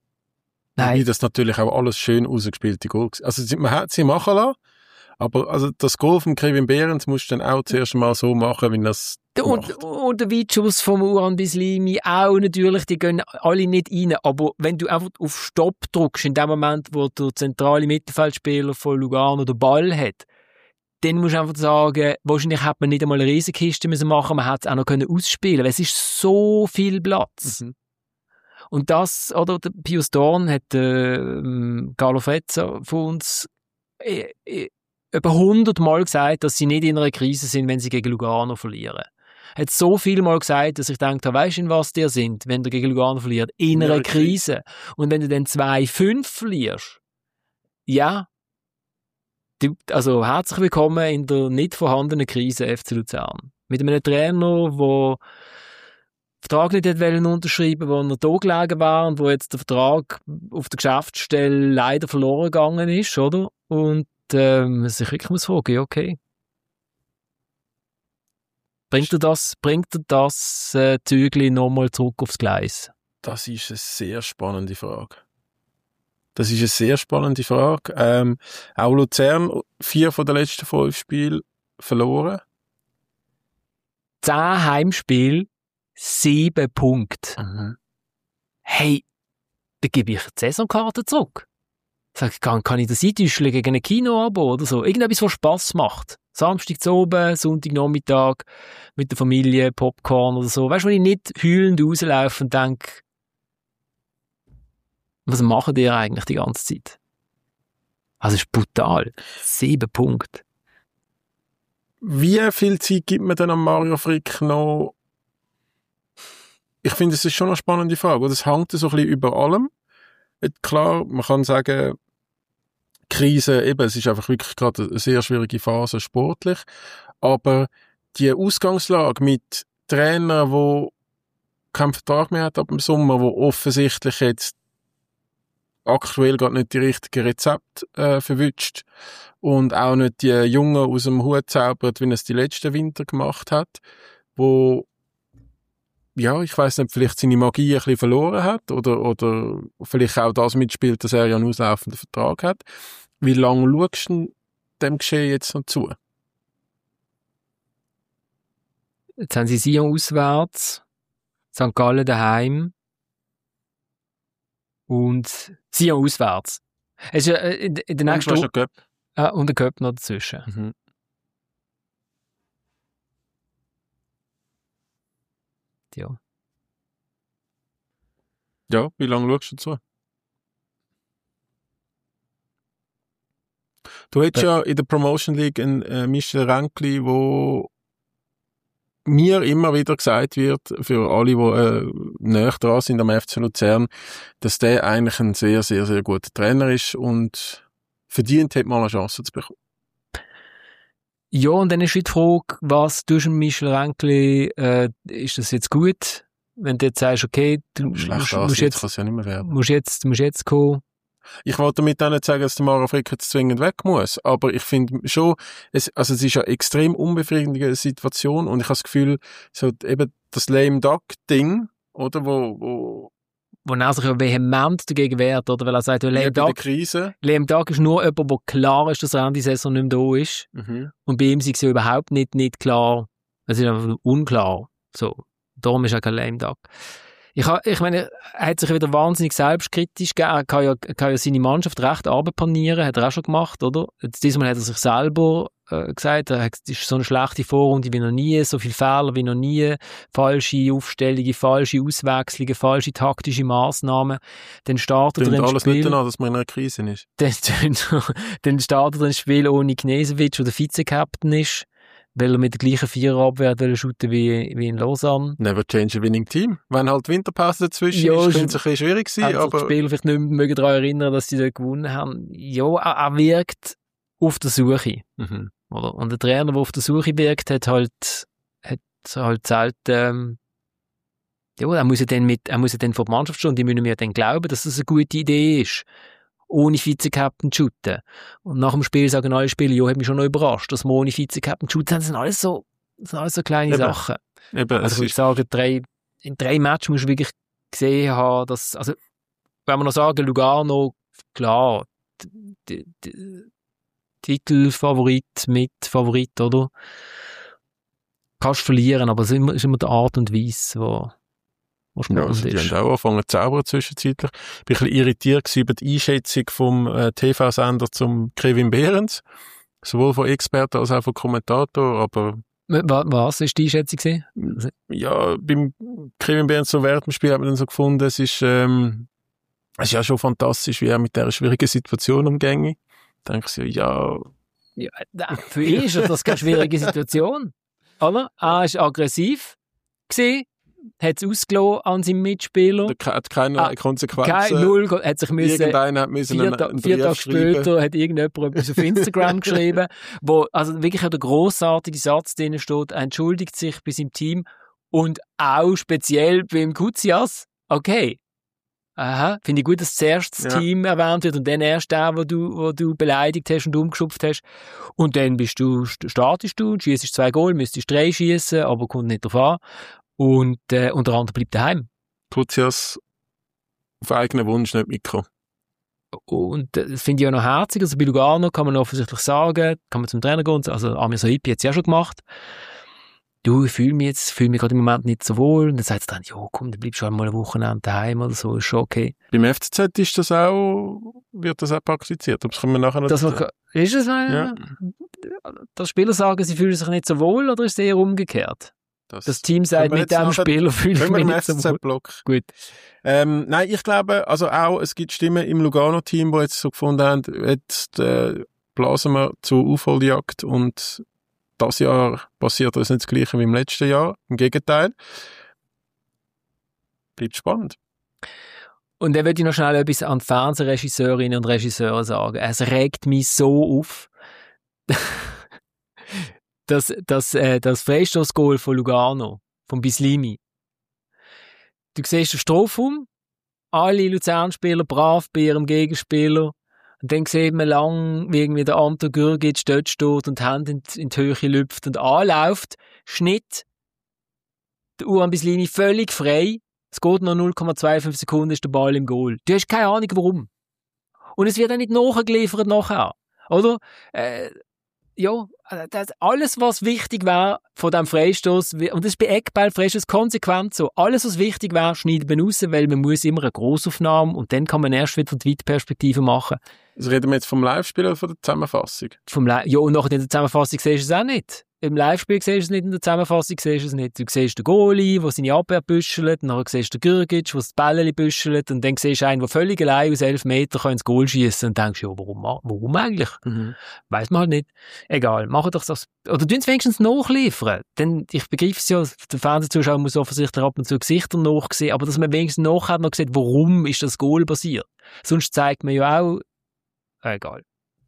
Nein. Nein, Das natürlich auch alles schön ausgespielte Goal. Also sie- man hat sie machen lassen, aber also das Goal von Kevin Behrens musst du dann auch zuerst mal so machen, wie das und, macht. und der Weitschuss vom Uran Bislimi auch natürlich, die gehen alle nicht rein. Aber wenn du einfach auf Stopp drückst, in dem Moment, wo der zentrale Mittelfeldspieler von Lugano den Ball hat, dann musst du einfach sagen, wahrscheinlich hätte man nicht einmal eine Riesenkiste müssen machen, man hätte es auch noch können ausspielen, weil es ist so viel Platz. Mhm. Und das, oder der Pius Dorn hat äh, Carlo Frezza von uns äh, äh, etwa hundert Mal gesagt, dass sie nicht in einer Krise sind, wenn sie gegen Lugano verlieren. Hat so viel Mal gesagt, dass ich gedacht habe, weisst du, in was die sind, wenn du gegen Lugano verliert? In einer Krise. Und wenn du dann zwei fünf verlierst, ja, du, also herzlich willkommen in der nicht vorhandenen Krise F C Luzern. Mit einem Trainer, der den Vertrag nicht hätte unterschreiben wollen, wo er da gelegen war und wo jetzt der Vertrag auf der Geschäftsstelle leider verloren gegangen ist, oder? Und ähm, sich wirklich muss fragen, okay. Bringt er das, bringt er das äh, Zügli nochmal zurück aufs Gleis? Das ist eine sehr spannende Frage. Das ist eine sehr spannende Frage. Ähm, auch Luzern, vier von den letzten fünf Spielen verloren. Zehn Heimspiele, sieben Punkte. Mhm. Hey, da gebe ich die Saisonkarte zurück. Sag, kann, kann ich das eintäuschen gegen ein Kino-Abo oder so? Irgendetwas, was Spass macht. Samstag zu oben, Sonntagnachmittag mit der Familie, Popcorn oder so. Weißt du, wenn ich nicht heulend rauslaufe und denke, was machen die eigentlich die ganze Zeit? Also, es ist brutal. Sieben Punkte. Wie viel Zeit gibt man denn an Mario Frick noch? Ich finde, es ist schon eine spannende Frage. Es hängt so ein bisschen über allem. Klar, man kann sagen, Krise, eben, es ist einfach wirklich gerade eine sehr schwierige Phase sportlich. Aber die Ausgangslage mit Trainern, die keinen Vertrag mehr hat ab dem Sommer, wo offensichtlich jetzt aktuell gerade nicht die richtigen Rezepte äh, verwünscht und auch nicht die Jungen aus dem Hut zaubert, wie es die letzten Winter gemacht hat, wo, ja, ich weiss nicht, vielleicht seine Magie ein bisschen verloren hat oder, oder vielleicht auch das mitspielt, dass er ja einen auslaufenden Vertrag hat. Wie lange schaust du dem Geschehen jetzt noch zu? Jetzt haben sie Sion auswärts, Sankt Gallen daheim und Sion auswärts. Es ist äh, in, in der nächsten Woche äh, und der Cup noch dazwischen. Mhm. Ja. Ja, wie lange schaust du zu? Du hättest ja in der Promotion League einen äh, Michel Ränkli, wo mir immer wieder gesagt wird, für alle, die äh, näher dran sind am F C Luzern, dass der eigentlich ein sehr, sehr, sehr guter Trainer ist und verdient hat, mal eine Chance zu bekommen. Ja, und dann ist die Frage, was tust du Michel Ränkli, äh, ist das jetzt gut? Wenn du jetzt sagst, okay, du musst, musst jetzt, kann's ja nicht mehr werden. musst jetzt, musst jetzt kommen. Ich wollte damit auch nicht sagen, dass der Mario Frick jetzt zwingend weg muss, aber ich finde schon, es, also es ist eine extrem unbefriedigende Situation und ich habe das Gefühl, so eben das Lame Duck-Ding, oder, wo, wo Wo er sich ja vehement dagegen wehrt, oder? Weil er sagt, Lame Duck, Krise. Lame Duck ist nur jemand, wo klar ist, dass er Ende Saison nicht mehr da ist. Mhm. Und bei ihm ist es ja überhaupt nicht, nicht klar. Es ist einfach unklar. So. Darum ist er kein Lame Duck. Ich, ha, ich meine, er hat sich wieder wahnsinnig selbstkritisch gegeben. Er kann ja, kann ja seine Mannschaft recht abpanieren, hat er auch schon gemacht, oder? Jetzt, diesmal hat er sich selber äh, gesagt, er hat, ist so eine schlechte Vorrunde wie noch nie, so viele Fehler wie noch nie, falsche Aufstellungen, falsche Auswechslungen, falsche taktische Massnahmen. Dann startet er ein alles Spiel. nicht danach, dass man in einer Krise ist. Dann, dann startet er ein Spiel ohne Gnesevic, der der Vize-Captain ist, weil er mit der gleichen Viererabwehr shooten wie, wie in Lausanne. Never change a winning team. Wenn halt Winterpause dazwischen Ja, ist, könnte es ein bisschen schwierig sein, aber... die Spieler vielleicht nicht mehr mögen daran erinnern, dass sie dort gewonnen haben. Ja, er, er wirkt auf der Suche. Mhm. Oder? Und der Trainer, der auf der Suche wirkt, hat halt, hat halt selten, ähm, ja, er muss ja dann mit, er muss ja dann vor die Mannschaft stehen, die müssen mir dann glauben, dass das eine gute Idee ist. Ohne Vize-Captain zu shooten. Und nach dem Spiel sagen alle Spieler, ja, hat mich schon noch überrascht, dass wir ohne Vize-Captain shooten. Das sind alles so, das sind alles so kleine Eben. Sachen. Eben, Also, ich würde sagen, drei, in drei Matches musst du wirklich gesehen haben, dass, also, wenn wir noch sagen, Lugano, klar, d- d- Titelfavorit, Mitfavorit, oder? Kannst verlieren, aber es ist immer, ist immer die Art und Weise, wo, wo Ja, spannend also die ist. haben auch angefangen zu zaubern zwischenzeitlich. Ich bin ein bisschen irritiert über die Einschätzung vom äh, T V-Sender zum Kevin Behrens. Sowohl von Experten als auch von Kommentator, aber... Was, was ist die Einschätzung gewesen? Ja, beim Kevin Behrens so während dem Spiel hat man dann so gefunden, es ist, ähm, es ist ja schon fantastisch, wie er mit dieser schwierigen Situation umgeht. denke ich so, ja... ja für ihn ist das keine schwierige Situation. Oder? Er war aggressiv gewesen, hat es ausgelassen an seinen Mitspieler. Er hat keine ah, Konsequenzen. Kein Null, hat sich müssen... Irgendeiner hat müssen vier, einen, einen vier Tage schreiben. später hat irgendjemand etwas auf Instagram geschrieben, wo also wirklich der grossartige Satz drin steht, er entschuldigt sich bei seinem Team und auch speziell beim Kuzias. Okay. Aha, finde ich gut, dass zuerst das ja. Team erwähnt wird und dann erst der, wo du, wo du beleidigt hast und umgeschupft hast. Und dann bist du, startest du, schießt zwei Goal, müsstest drei schießen, aber kommt nicht drauf an. Und äh, unter anderem bleibt daheim. Kuzias auf eigenen Wunsch nicht mitgekommen. Und äh, das finde ich auch noch herzig. Also bei Lugano kann man offensichtlich sagen, kann man zum Trainer gehen, also Amir Sahibi hat es ja schon gemacht. Du, ich fühle mich jetzt, fühle mich gerade im Moment nicht so wohl. Und dann sagt er dann, ja, komm, dann bleibst du halt mal eine Woche daheim oder so, ist schon okay. Beim F C Z ist das auch, wird das auch praktiziert. Das können wir nachher noch... Das man, ist es, ja. Dass Spieler sagen, sie fühlen sich nicht so wohl, oder ist es eher umgekehrt? Das, das Team sagt, mit dem Spieler fühle ich mich nicht so wohl. Block. Gut. Ähm, nein, ich glaube, also auch, es gibt Stimmen im Lugano-Team, die jetzt so gefunden haben, jetzt äh, blasen wir zur Aufholjagd und das Jahr passiert das nicht das Gleiche wie im letzten Jahr. Im Gegenteil. Bleibt spannend. Und dann würde ich noch schnell etwas an die Fernsehregisseurinnen und Regisseure sagen. Es regt mich so auf, dass, dass äh, das Freistoßgoal von Lugano, von Bislimi. Du siehst den Strafraum, alle Luzern-Spieler brav bei ihrem Gegenspieler. Und dann sieht man lang, wie irgendwie der Anton Gürgic dort steht und die Hände in, in die Höhe lüpft und anläuft. Schnitt. Der Uran Bislimi völlig frei. Es geht noch null Komma fünfundzwanzig Sekunden, ist der Ball im Goal. Du hast keine Ahnung, warum. Und es wird auch nicht nachgeliefert nachher. Oder? Äh, ja, das, alles, was wichtig wäre von diesem Freistoß, und das ist bei Eckball-Freistoß konsequent so, alles, was wichtig wäre, schneidet man raus, weil man muss immer eine Grossaufnahme und dann kann man erst wieder von der Weitperspektive machen. Also reden wir jetzt vom Live-Spiel oder von der Zusammenfassung? Vom Li- ja, und nachher in der Zusammenfassung siehst du es auch nicht. Im Live-Spiel siehst du es nicht, in der Zusammenfassung siehst du es nicht. Du siehst den Goalie, der seine Abwehr büschelt, dann siehst du den Gürgic, der das Bällchen büschelt, und dann siehst du einen, der völlig allein aus elf Metern ins Goal schießen und denkst, ja, warum, warum eigentlich? Mhm. Weiss man halt nicht. Egal, mach doch das. Oder tun es wenigstens nachliefern. Denn ich begreife es ja, der Fernsehzuschauer muss offensichtlich ab und zu Gesichter nachsehen, aber dass man wenigstens nachher noch sieht, warum ist das Goal passiert. Sonst zeigt man ja auch, äh, egal.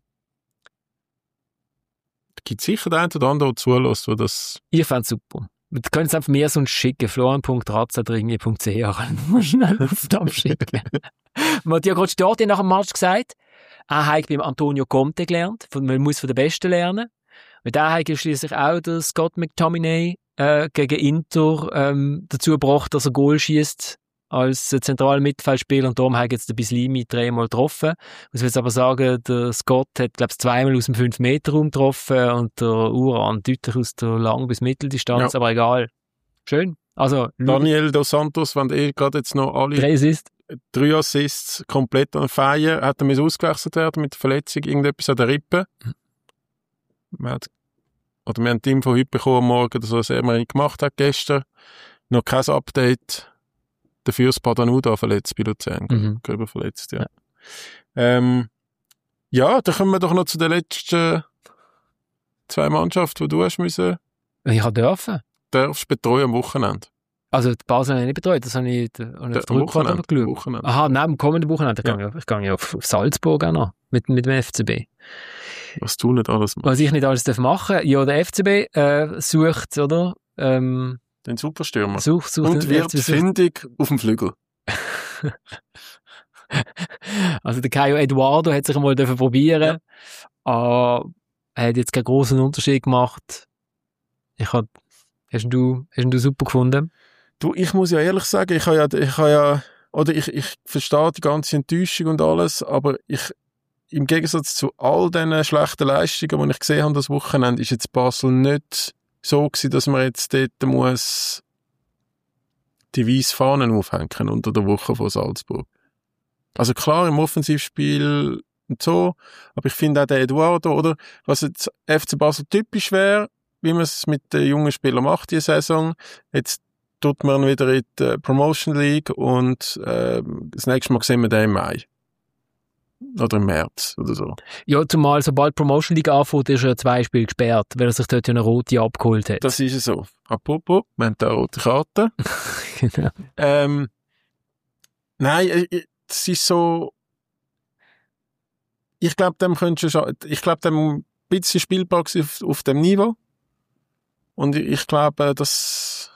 Es gibt sicher den einen oder anderen, der zulässt, der das... Ich fände es super. Wir können es einfach mir sonst schicken. florian punkt ratz at ringi punkt c h Mal schnell auf den schicken. Matthias Grotsch hat nach dem Match gesagt, er hat beim Antonio Conte gelernt. Man muss von den Besten lernen. Und er hat schliesslich auch der Scott McTominay äh, gegen Inter ähm, dazu gebracht, dass er Goal schießt als äh, zentraler Mittelfeldspieler, und darum hat jetzt der Bislimi dreimal getroffen. Ich muss jetzt aber sagen, der Scott hat, glaube ich, zweimal aus dem fünf Meter Raum getroffen und der Uran deutlich aus der Lang- bis Mitteldistanz, ja. Aber egal. Schön. Also, Daniel Dos Santos, wenn er gerade jetzt noch alle... Drei Assists. Drei Assists komplett an Feier, hat er ausgewechselt werden mit der Verletzung, irgendetwas an der Rippe. Mhm. Man hat, oder wir haben ein Team von heute bekommen am Morgen, dass er das immer gemacht hat gestern. Noch kein Update. Dafür ist Padanuda verletzt bei Luzern. Mhm. Gröber verletzt, ja. Ja. Ähm, ja, dann kommen wir doch noch zu den letzten zwei Mannschaften, die du hast müssen. Ich habe dürfen. Darfst betreuen am Wochenende. Also die Basel habe ich nicht betreut, das habe ich auf der Rückfahrt geschaut. Aha, nein, am kommenden Wochenende. Ich ja. gehe ich gehe auf, auf Salzburg auch noch, mit, mit dem F C B. Was du nicht alles machst. Was ich nicht alles darf machen. Ja, der F C B äh, sucht, oder? Ähm, den Superstürmer. Such, such und wird findig auf dem Flügel. Also der Caio Eduardo hat sich einmal probieren. Ja. Uh, er hat jetzt keinen grossen Unterschied gemacht. Ich hab, hast du, hast du super gefunden? Du, ich muss ja ehrlich sagen, ich habe ja, ich habe ja, oder ich, ich verstehe die ganze Enttäuschung und alles, aber ich, im Gegensatz zu all diesen schlechten Leistungen, die ich gesehen habe das Wochenende, ist jetzt Basel nicht so gewesen, dass man jetzt dort muss die weißen Fahnen aufhängen unter der Woche von Salzburg. Also klar, im Offensivspiel und so, aber ich finde auch der Eduardo, oder, was jetzt F C Basel typisch wäre, wie man es mit den jungen Spielern macht, die Saison, jetzt tut man wieder in die Promotion League und äh, das nächste Mal sehen wir den im Mai. Oder im März oder so. Ja, zumal sobald die Promotion League anfängt, ist er zwei Spiele gesperrt, weil er sich dort ja eine rote abgeholt hat. Das ist es so. Apropos, wir haben da eine rote Karte. Genau. Ähm, nein, es ist so, ich glaube, dem könntest du schon, ich glaube, dem ein bisschen spielbar auf, auf dem Niveau. Und ich, ich glaube, dass,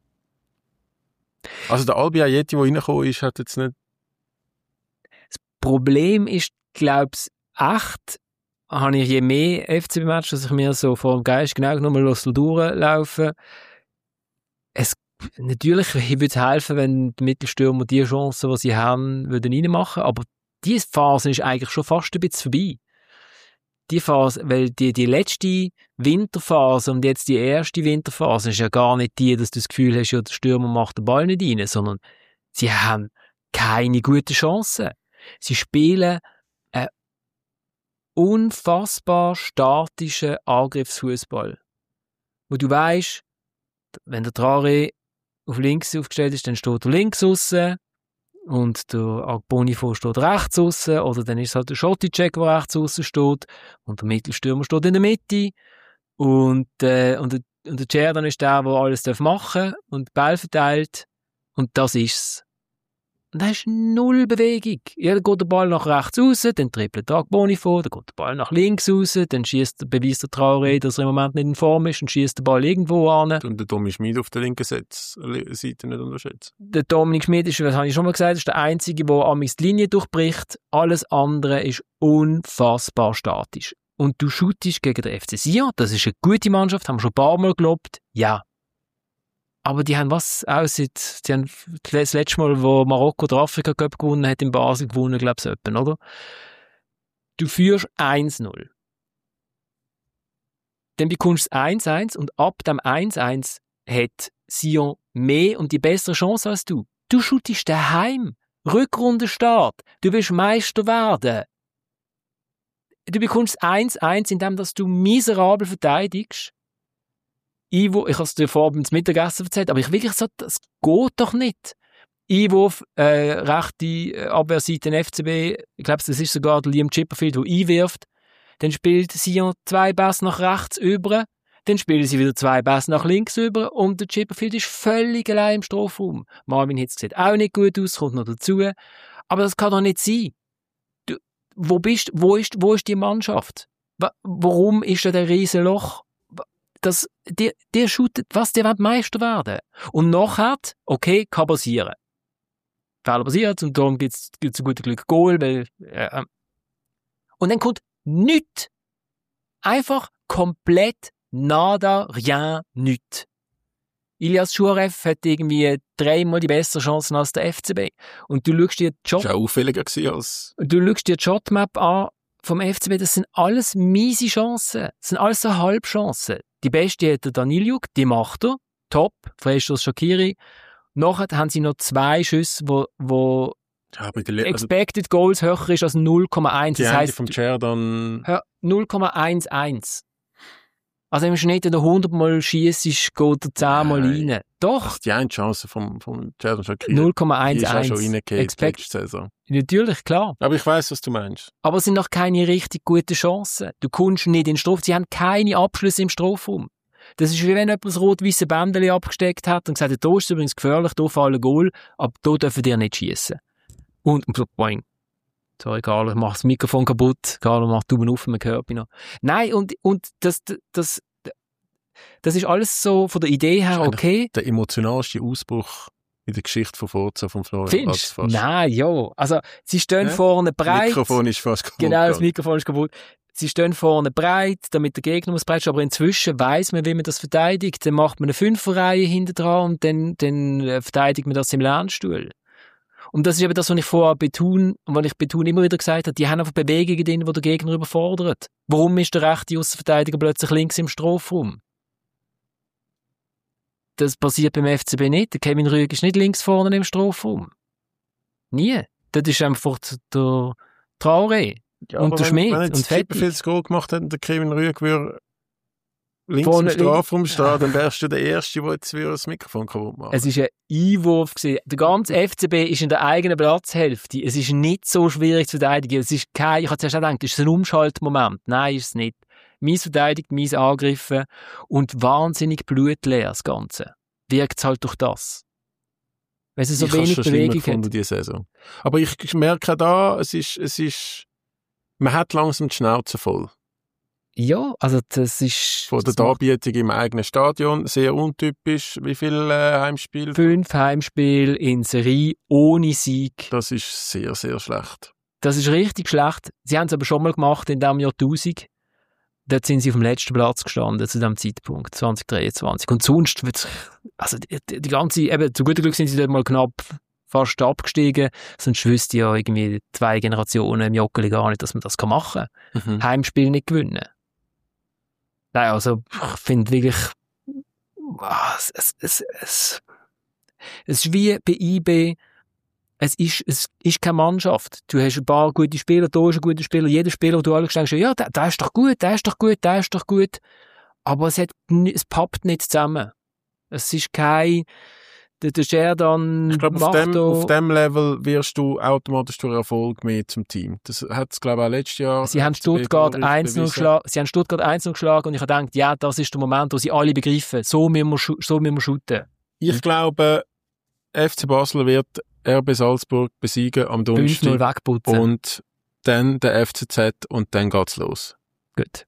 also der Albi Ayeti, der reingekommen ist, hat jetzt nicht. Das Problem ist, glaube ich, echt, habe ich je mehr F C B-Match, dass ich mir so vor dem Geist genau nochmal durchlaufen. Es, natürlich würde es helfen, wenn die Mittelstürmer die Chancen, die sie haben, würden reinmachen, aber diese Phase ist eigentlich schon fast ein bisschen vorbei. Die Phase, weil die, die letzte Winterphase und jetzt die erste Winterphase ist ja gar nicht die, dass du das Gefühl hast, ja, der Stürmer macht den Ball nicht rein, sondern sie haben keine guten Chancen. Sie spielen einen unfassbar statischen Angriffsfußball. Wo du weisst, wenn der Traoré auf links aufgestellt ist, dann steht er links aussen und der Agbonifo steht rechts aussen oder dann ist es halt der Schoticek, der rechts aussen steht und der Mittelstürmer steht in der Mitte und, äh, und, der, und der Cerdan ist der, der alles machen darf und den Ball verteilt und das ist's. Und da ist null Bewegung. Ja, dann geht der Ball nach rechts raus, dann trippelt der Agbonifo, dann geht der Ball nach links raus, dann schießt, beweist der Traoré, dass er im Moment nicht in Form ist und schießt den Ball irgendwo an. Und der Dominik Schmid auf der linken Seite nicht unterschätzt. Der Dominik Schmid ist, was habe ich schon mal gesagt, ist der Einzige, der amigs die Linie durchbricht. Alles andere ist unfassbar statisch. Und du shootest gegen den F C Sion, das ist eine gute Mannschaft, haben wir schon ein paar Mal gelobt, ja. Aber die haben was aussieht, die haben das letzte Mal, wo Marokko den Afrika Cup gewonnen hat, in Basel gewonnen, glaube ich, etwa, oder? Du führst eins null. Dann bekommst du eins eins und ab dem eins eins hat Sion mehr und die bessere Chance als du. Du shootest daheim. Rückrundenstart. Du willst Meister werden. Du bekommst eins eins, indem dass du miserabel verteidigst. Einwurf, ich habe es dir vorhin ins Mittagessen erzählt, aber ich wirklich so, das geht doch nicht. Einwurf, äh, rechte Abwehrseite F C B, ich glaube, das ist sogar der Liam Chipperfield, der einwirft. Dann spielt Sion zwei Pässe nach rechts über, dann spielen sie wieder zwei Pässe nach links über und der Chipperfield ist völlig allein im Strafraum. Marvin Hitz sieht auch nicht gut aus, kommt noch dazu. Aber das kann doch nicht sein. Du, wo bist, wo ist, wo ist die Mannschaft? Warum ist da der riesen Loch? Das, die, die shootet, was, die wollen Meister werden. Und nachher, okay, kann passieren. Fehler passiert, und darum gibt es zu gutem Glück Goal, weil, äh, und dann kommt nichts. Einfach komplett nada, rien, nichts. Ilias Schurev hat irgendwie dreimal die bessere Chancen als der F C B. Und du schaust dir die Shot, das war auch auffälliger als... Du schaust dir die Shotmap an vom F C B, das sind alles miese Chancen. Das sind alles so Halbchancen. Die beste hat der Daniljuk, die macht er. Top. Freistoß Shaqiri. Nachher haben sie noch zwei Schüsse, wo, wo ja, aber die Expected also, Goals höher ist als null Komma eins. Das heisst, vom Cerdan null Komma eins. Also im Schnitt, wenn du hundert Mal schiessest, geht er zehn Mal rein. Doch. Das ist die eine Chance vom, vom Cerdan Shaqiri. null Komma eins. Die ist auch schon reingekommen. Expect- Natürlich, klar. Aber ich weiss, was du meinst. Aber es sind noch keine richtig guten Chancen. Du kommst nicht in den Strafraum. Sie haben keine Abschlüsse im Strafraum. Das ist wie wenn jemand das rot-weisse Bändchen abgesteckt hat und gesagt hat, da ist es übrigens gefährlich, da fallen Goal, aber da dürfen die nicht schiessen. Und, boing. Sorry, Carlo, ich mach das Mikrofon kaputt. Carlo macht Daumen auf, man hört mich noch. Nein, und, und das, das, das ist alles so von der Idee her okay. Der emotionalste Ausbruch in der Geschichte von Forza von Florian. Findest du? Nein, ja. Also, sie stehen ja vorne breit. Das Mikrofon ist fast kaputt. Genau, das Mikrofon ist kaputt. Sie stehen vorne breit, damit der Gegner muss breit stehen, aber inzwischen weiss man, wie man das verteidigt. Dann macht man eine Fünferreihe hinten dran und dann, dann verteidigt man das im Lernstuhl. Und das ist eben das, was ich vorher betone, und was ich betone immer wieder gesagt habe, die haben einfach Bewegungen drin, die der Gegner überfordert. Warum ist der rechte Aussenverteidiger plötzlich links im Strafraum? Das passiert beim F C B nicht. Der Kevin Rüegg ist nicht links vorne im Strafraum. Nie. Das ist einfach der Traoré. Ja, und der Schmidt. Wenn jetzt Chipperfield das Goal gemacht hat, der Kevin Rüegg würde links Vorne- im Strafraum steht, dann wärst du der Erste, der jetzt wieder das Mikrofon kaputt macht. Es war ein Einwurf gewesen. Der ganze F C B ist in der eigenen Platzhälfte. Es ist nicht so schwierig zu verteidigen. Es ist kein, ich habe zuerst auch gedacht, das ist ein Umschaltmoment. Nein, ist es nicht. Mies verteidigt, mies angegriffen und wahnsinnig blutleer, das Ganze. Wirkt es halt durch das. Weil es so ich wenig habe schon schlimmer Bewegung gefunden, hat. diese Saison. Aber ich, ich merke auch da, es ist, es ist, man hat langsam die Schnauze voll. Ja, also das ist... Von der das macht Darbietung im eigenen Stadion, sehr untypisch. Wie viele äh, Heimspiele? fünf Heimspiele in Serie ohne Sieg. Das ist sehr, sehr schlecht. Das ist richtig schlecht. Sie haben es aber schon mal gemacht in diesem Jahrtausend. Dort sind sie auf dem letzten Platz gestanden, zu diesem Zeitpunkt, zwanzig dreiundzwanzig. Und sonst wird's, also die, die ganze, eben, zu gutem Glück sind sie dort mal knapp fast abgestiegen. Sonst wüsste ja irgendwie zwei Generationen im Joggeli gar nicht, dass man das machen kann. Mhm. Heimspiel nicht gewinnen. Nein, also, ich finde wirklich, ah, es, es, es, es, es ist wie bei I B, es ist, es ist keine Mannschaft. Du hast ein paar gute Spieler, da ist ein guter Spieler, jeder Spieler, wo du alle denkst, ja, der, der ist doch gut, der ist doch gut, der ist doch gut. Aber es hat, es pappt nicht zusammen. Es ist kein, der, der Scherdan Ich glaube, auf macht dem, da, auf dem Level wirst du automatisch durch Erfolg mehr zum Team. Das hat es, glaube ich, auch letztes Jahr. Sie haben F C B Stuttgart glorreich eins null bewiesen. geschlagen, sie haben Stuttgart eins null geschlagen und ich habe gedacht, ja, das ist der Moment, wo sie alle begreifen. So müssen wir, schu- so müssen wir shooten. Ich glaube, F C Basel wird R B Salzburg besiegen am fünf null Donnerstag wegputzen. und dann der F C Z und dann geht's los. Gut.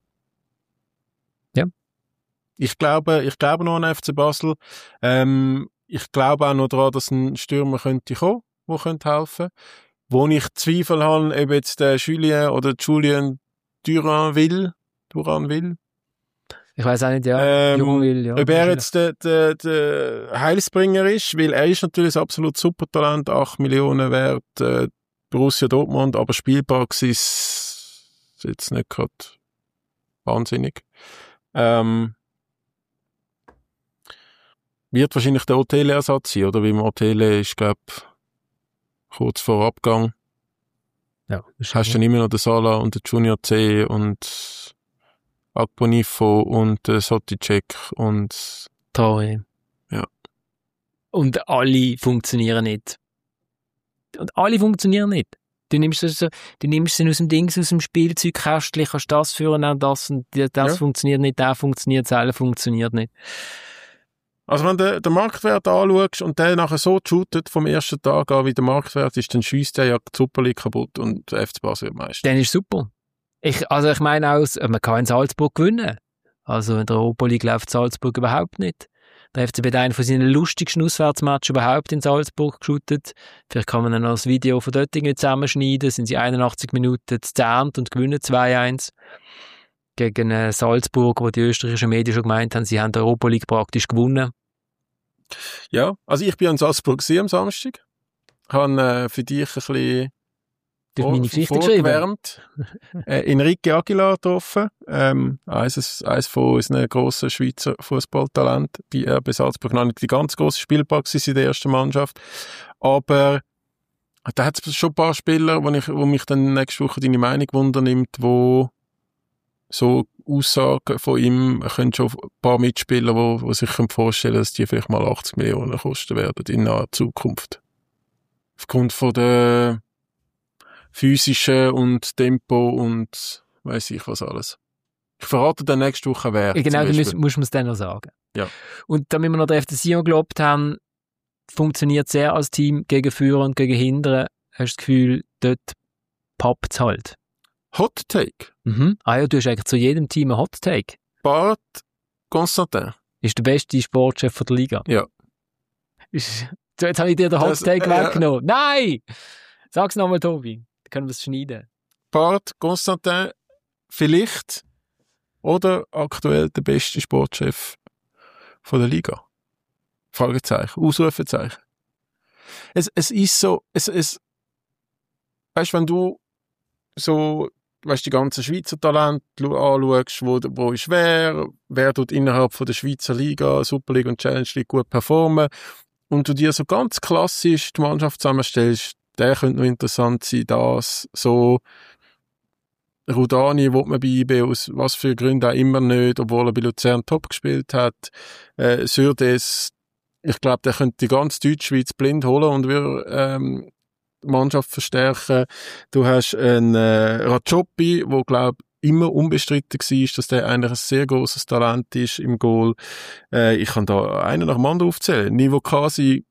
Ich glaube, ich glaube noch an F C Basel. Ähm, ich glaube auch noch daran, dass ein Stürmer könnte kommen, der könnte helfen. Wo ich Zweifel habe, ob jetzt der Julien oder Julien Duran will, Duran will. Ich weiß auch nicht, ja. Ähm, Jurenwil, ja. ob er jetzt der, der, der Heilsbringer ist, weil er ist natürlich ein absolut super Talent, acht Millionen wert, äh, Borussia Dortmund, aber Spielpraxis ist jetzt nicht gerade wahnsinnig. Ähm, wird wahrscheinlich der Otele-Ersatz sein, oder? Weil Otele ist, glaube ich, kurz vor Abgang. Ja, das ist Hast du dann immer noch den Salah und den Junior C und Akponifo und den Soticek und Traoré. Ja. Und alle funktionieren nicht. Und alle funktionieren nicht. Du nimmst es, du nimmst sie aus dem Dings, aus dem Spielzeugkästchen, kannst das führen, auch das und das Ja. funktioniert nicht, das funktioniert, das funktioniert nicht. Also wenn du den Marktwert anschaust und der nachher so shootet vom ersten Tag an, wie der Marktwert ist, dann schiesst der ja die Super League kaputt und der F C Basel wird Meister. Dann ist super. Ich, also ich meine auch, man kann in Salzburg gewinnen. Also in der Europa League läuft Salzburg überhaupt nicht. Der F C B hat einen von seinen lustigsten Auswärtsmatches überhaupt in Salzburg geshootet. Vielleicht kann man dann noch das Video von dort irgendwie zusammenschneiden. Sind sie einundachtzig Minuten zu zehnt und gewinnen zwei eins. Gegen äh, Salzburg, wo die österreichischen Medien schon gemeint haben, sie haben die Europa League praktisch gewonnen. Ja, also ich bin in Salzburg gewesen am Samstag. Habe äh, für dich ein bisschen Du hast meine Geschichte geschrieben. vorgewärmt. äh, Enrique Aguilar getroffen. Ähm, eines, eines von unseren grossen Schweizer Fußballtalenten bei R B Salzburg. Noch nicht die ganz grosse Spielpraxis in der ersten Mannschaft. Aber da hat es schon ein paar Spieler, wo, ich, wo mich dann nächste Woche deine Meinung wundernimmt, wo so Aussagen von ihm können schon ein paar Mitspieler, wo, wo sich vorstellen können, dass die vielleicht mal achtzig Millionen kosten werden in naher Zukunft. Aufgrund von der physischen und Tempo und weiss ich was alles. Ich verrate dann nächste Woche, wer. Ja, genau, zum dann Beispiel. muss, muss man es dann noch sagen. Ja. Und damit wir noch den F C Sion gelobt haben, funktioniert sehr als Team gegen Führer und gegen Hindern. Hast du das Gefühl, dort pappt es halt. Hot Take. Mhm. Ah ja, du hast eigentlich zu jedem Team einen Hot Take. Bart Constantin. Ist der beste Sportchef von der Liga. Ja. Ist, jetzt habe ich dir den Hot Das, Take äh, weggenommen. Nein! Sag's nochmal, Tobi. Dann können wir es schneiden. Bart Constantin vielleicht oder aktuell der beste Sportchef von der Liga? Fragezeichen, Ausrufezeichen. Es, es ist so, es, es, weißt, wenn du so, weißt, die ganzen Schweizer Talente anschaust, wo, wo ist wer, wer tut innerhalb von der Schweizer Liga, Super League und Challenge League gut performen und du dir so ganz klassisch die Mannschaft zusammenstellst, der könnte noch interessant sein, das, so. Rudani will man bei I B aus was für Gründen auch immer nicht, obwohl er bei Luzern top gespielt hat. Äh, Sürdes, ich glaube, der könnte die ganze Deutschschweiz blind holen und wir ähm, die Mannschaft verstärken. Du hast einen äh, Rajopi, wo glaube immer unbestritten war, dass der eigentlich ein sehr grosses Talent ist im Goal. Äh, ich kann da einen nach dem anderen aufzählen. Nivo Kasi,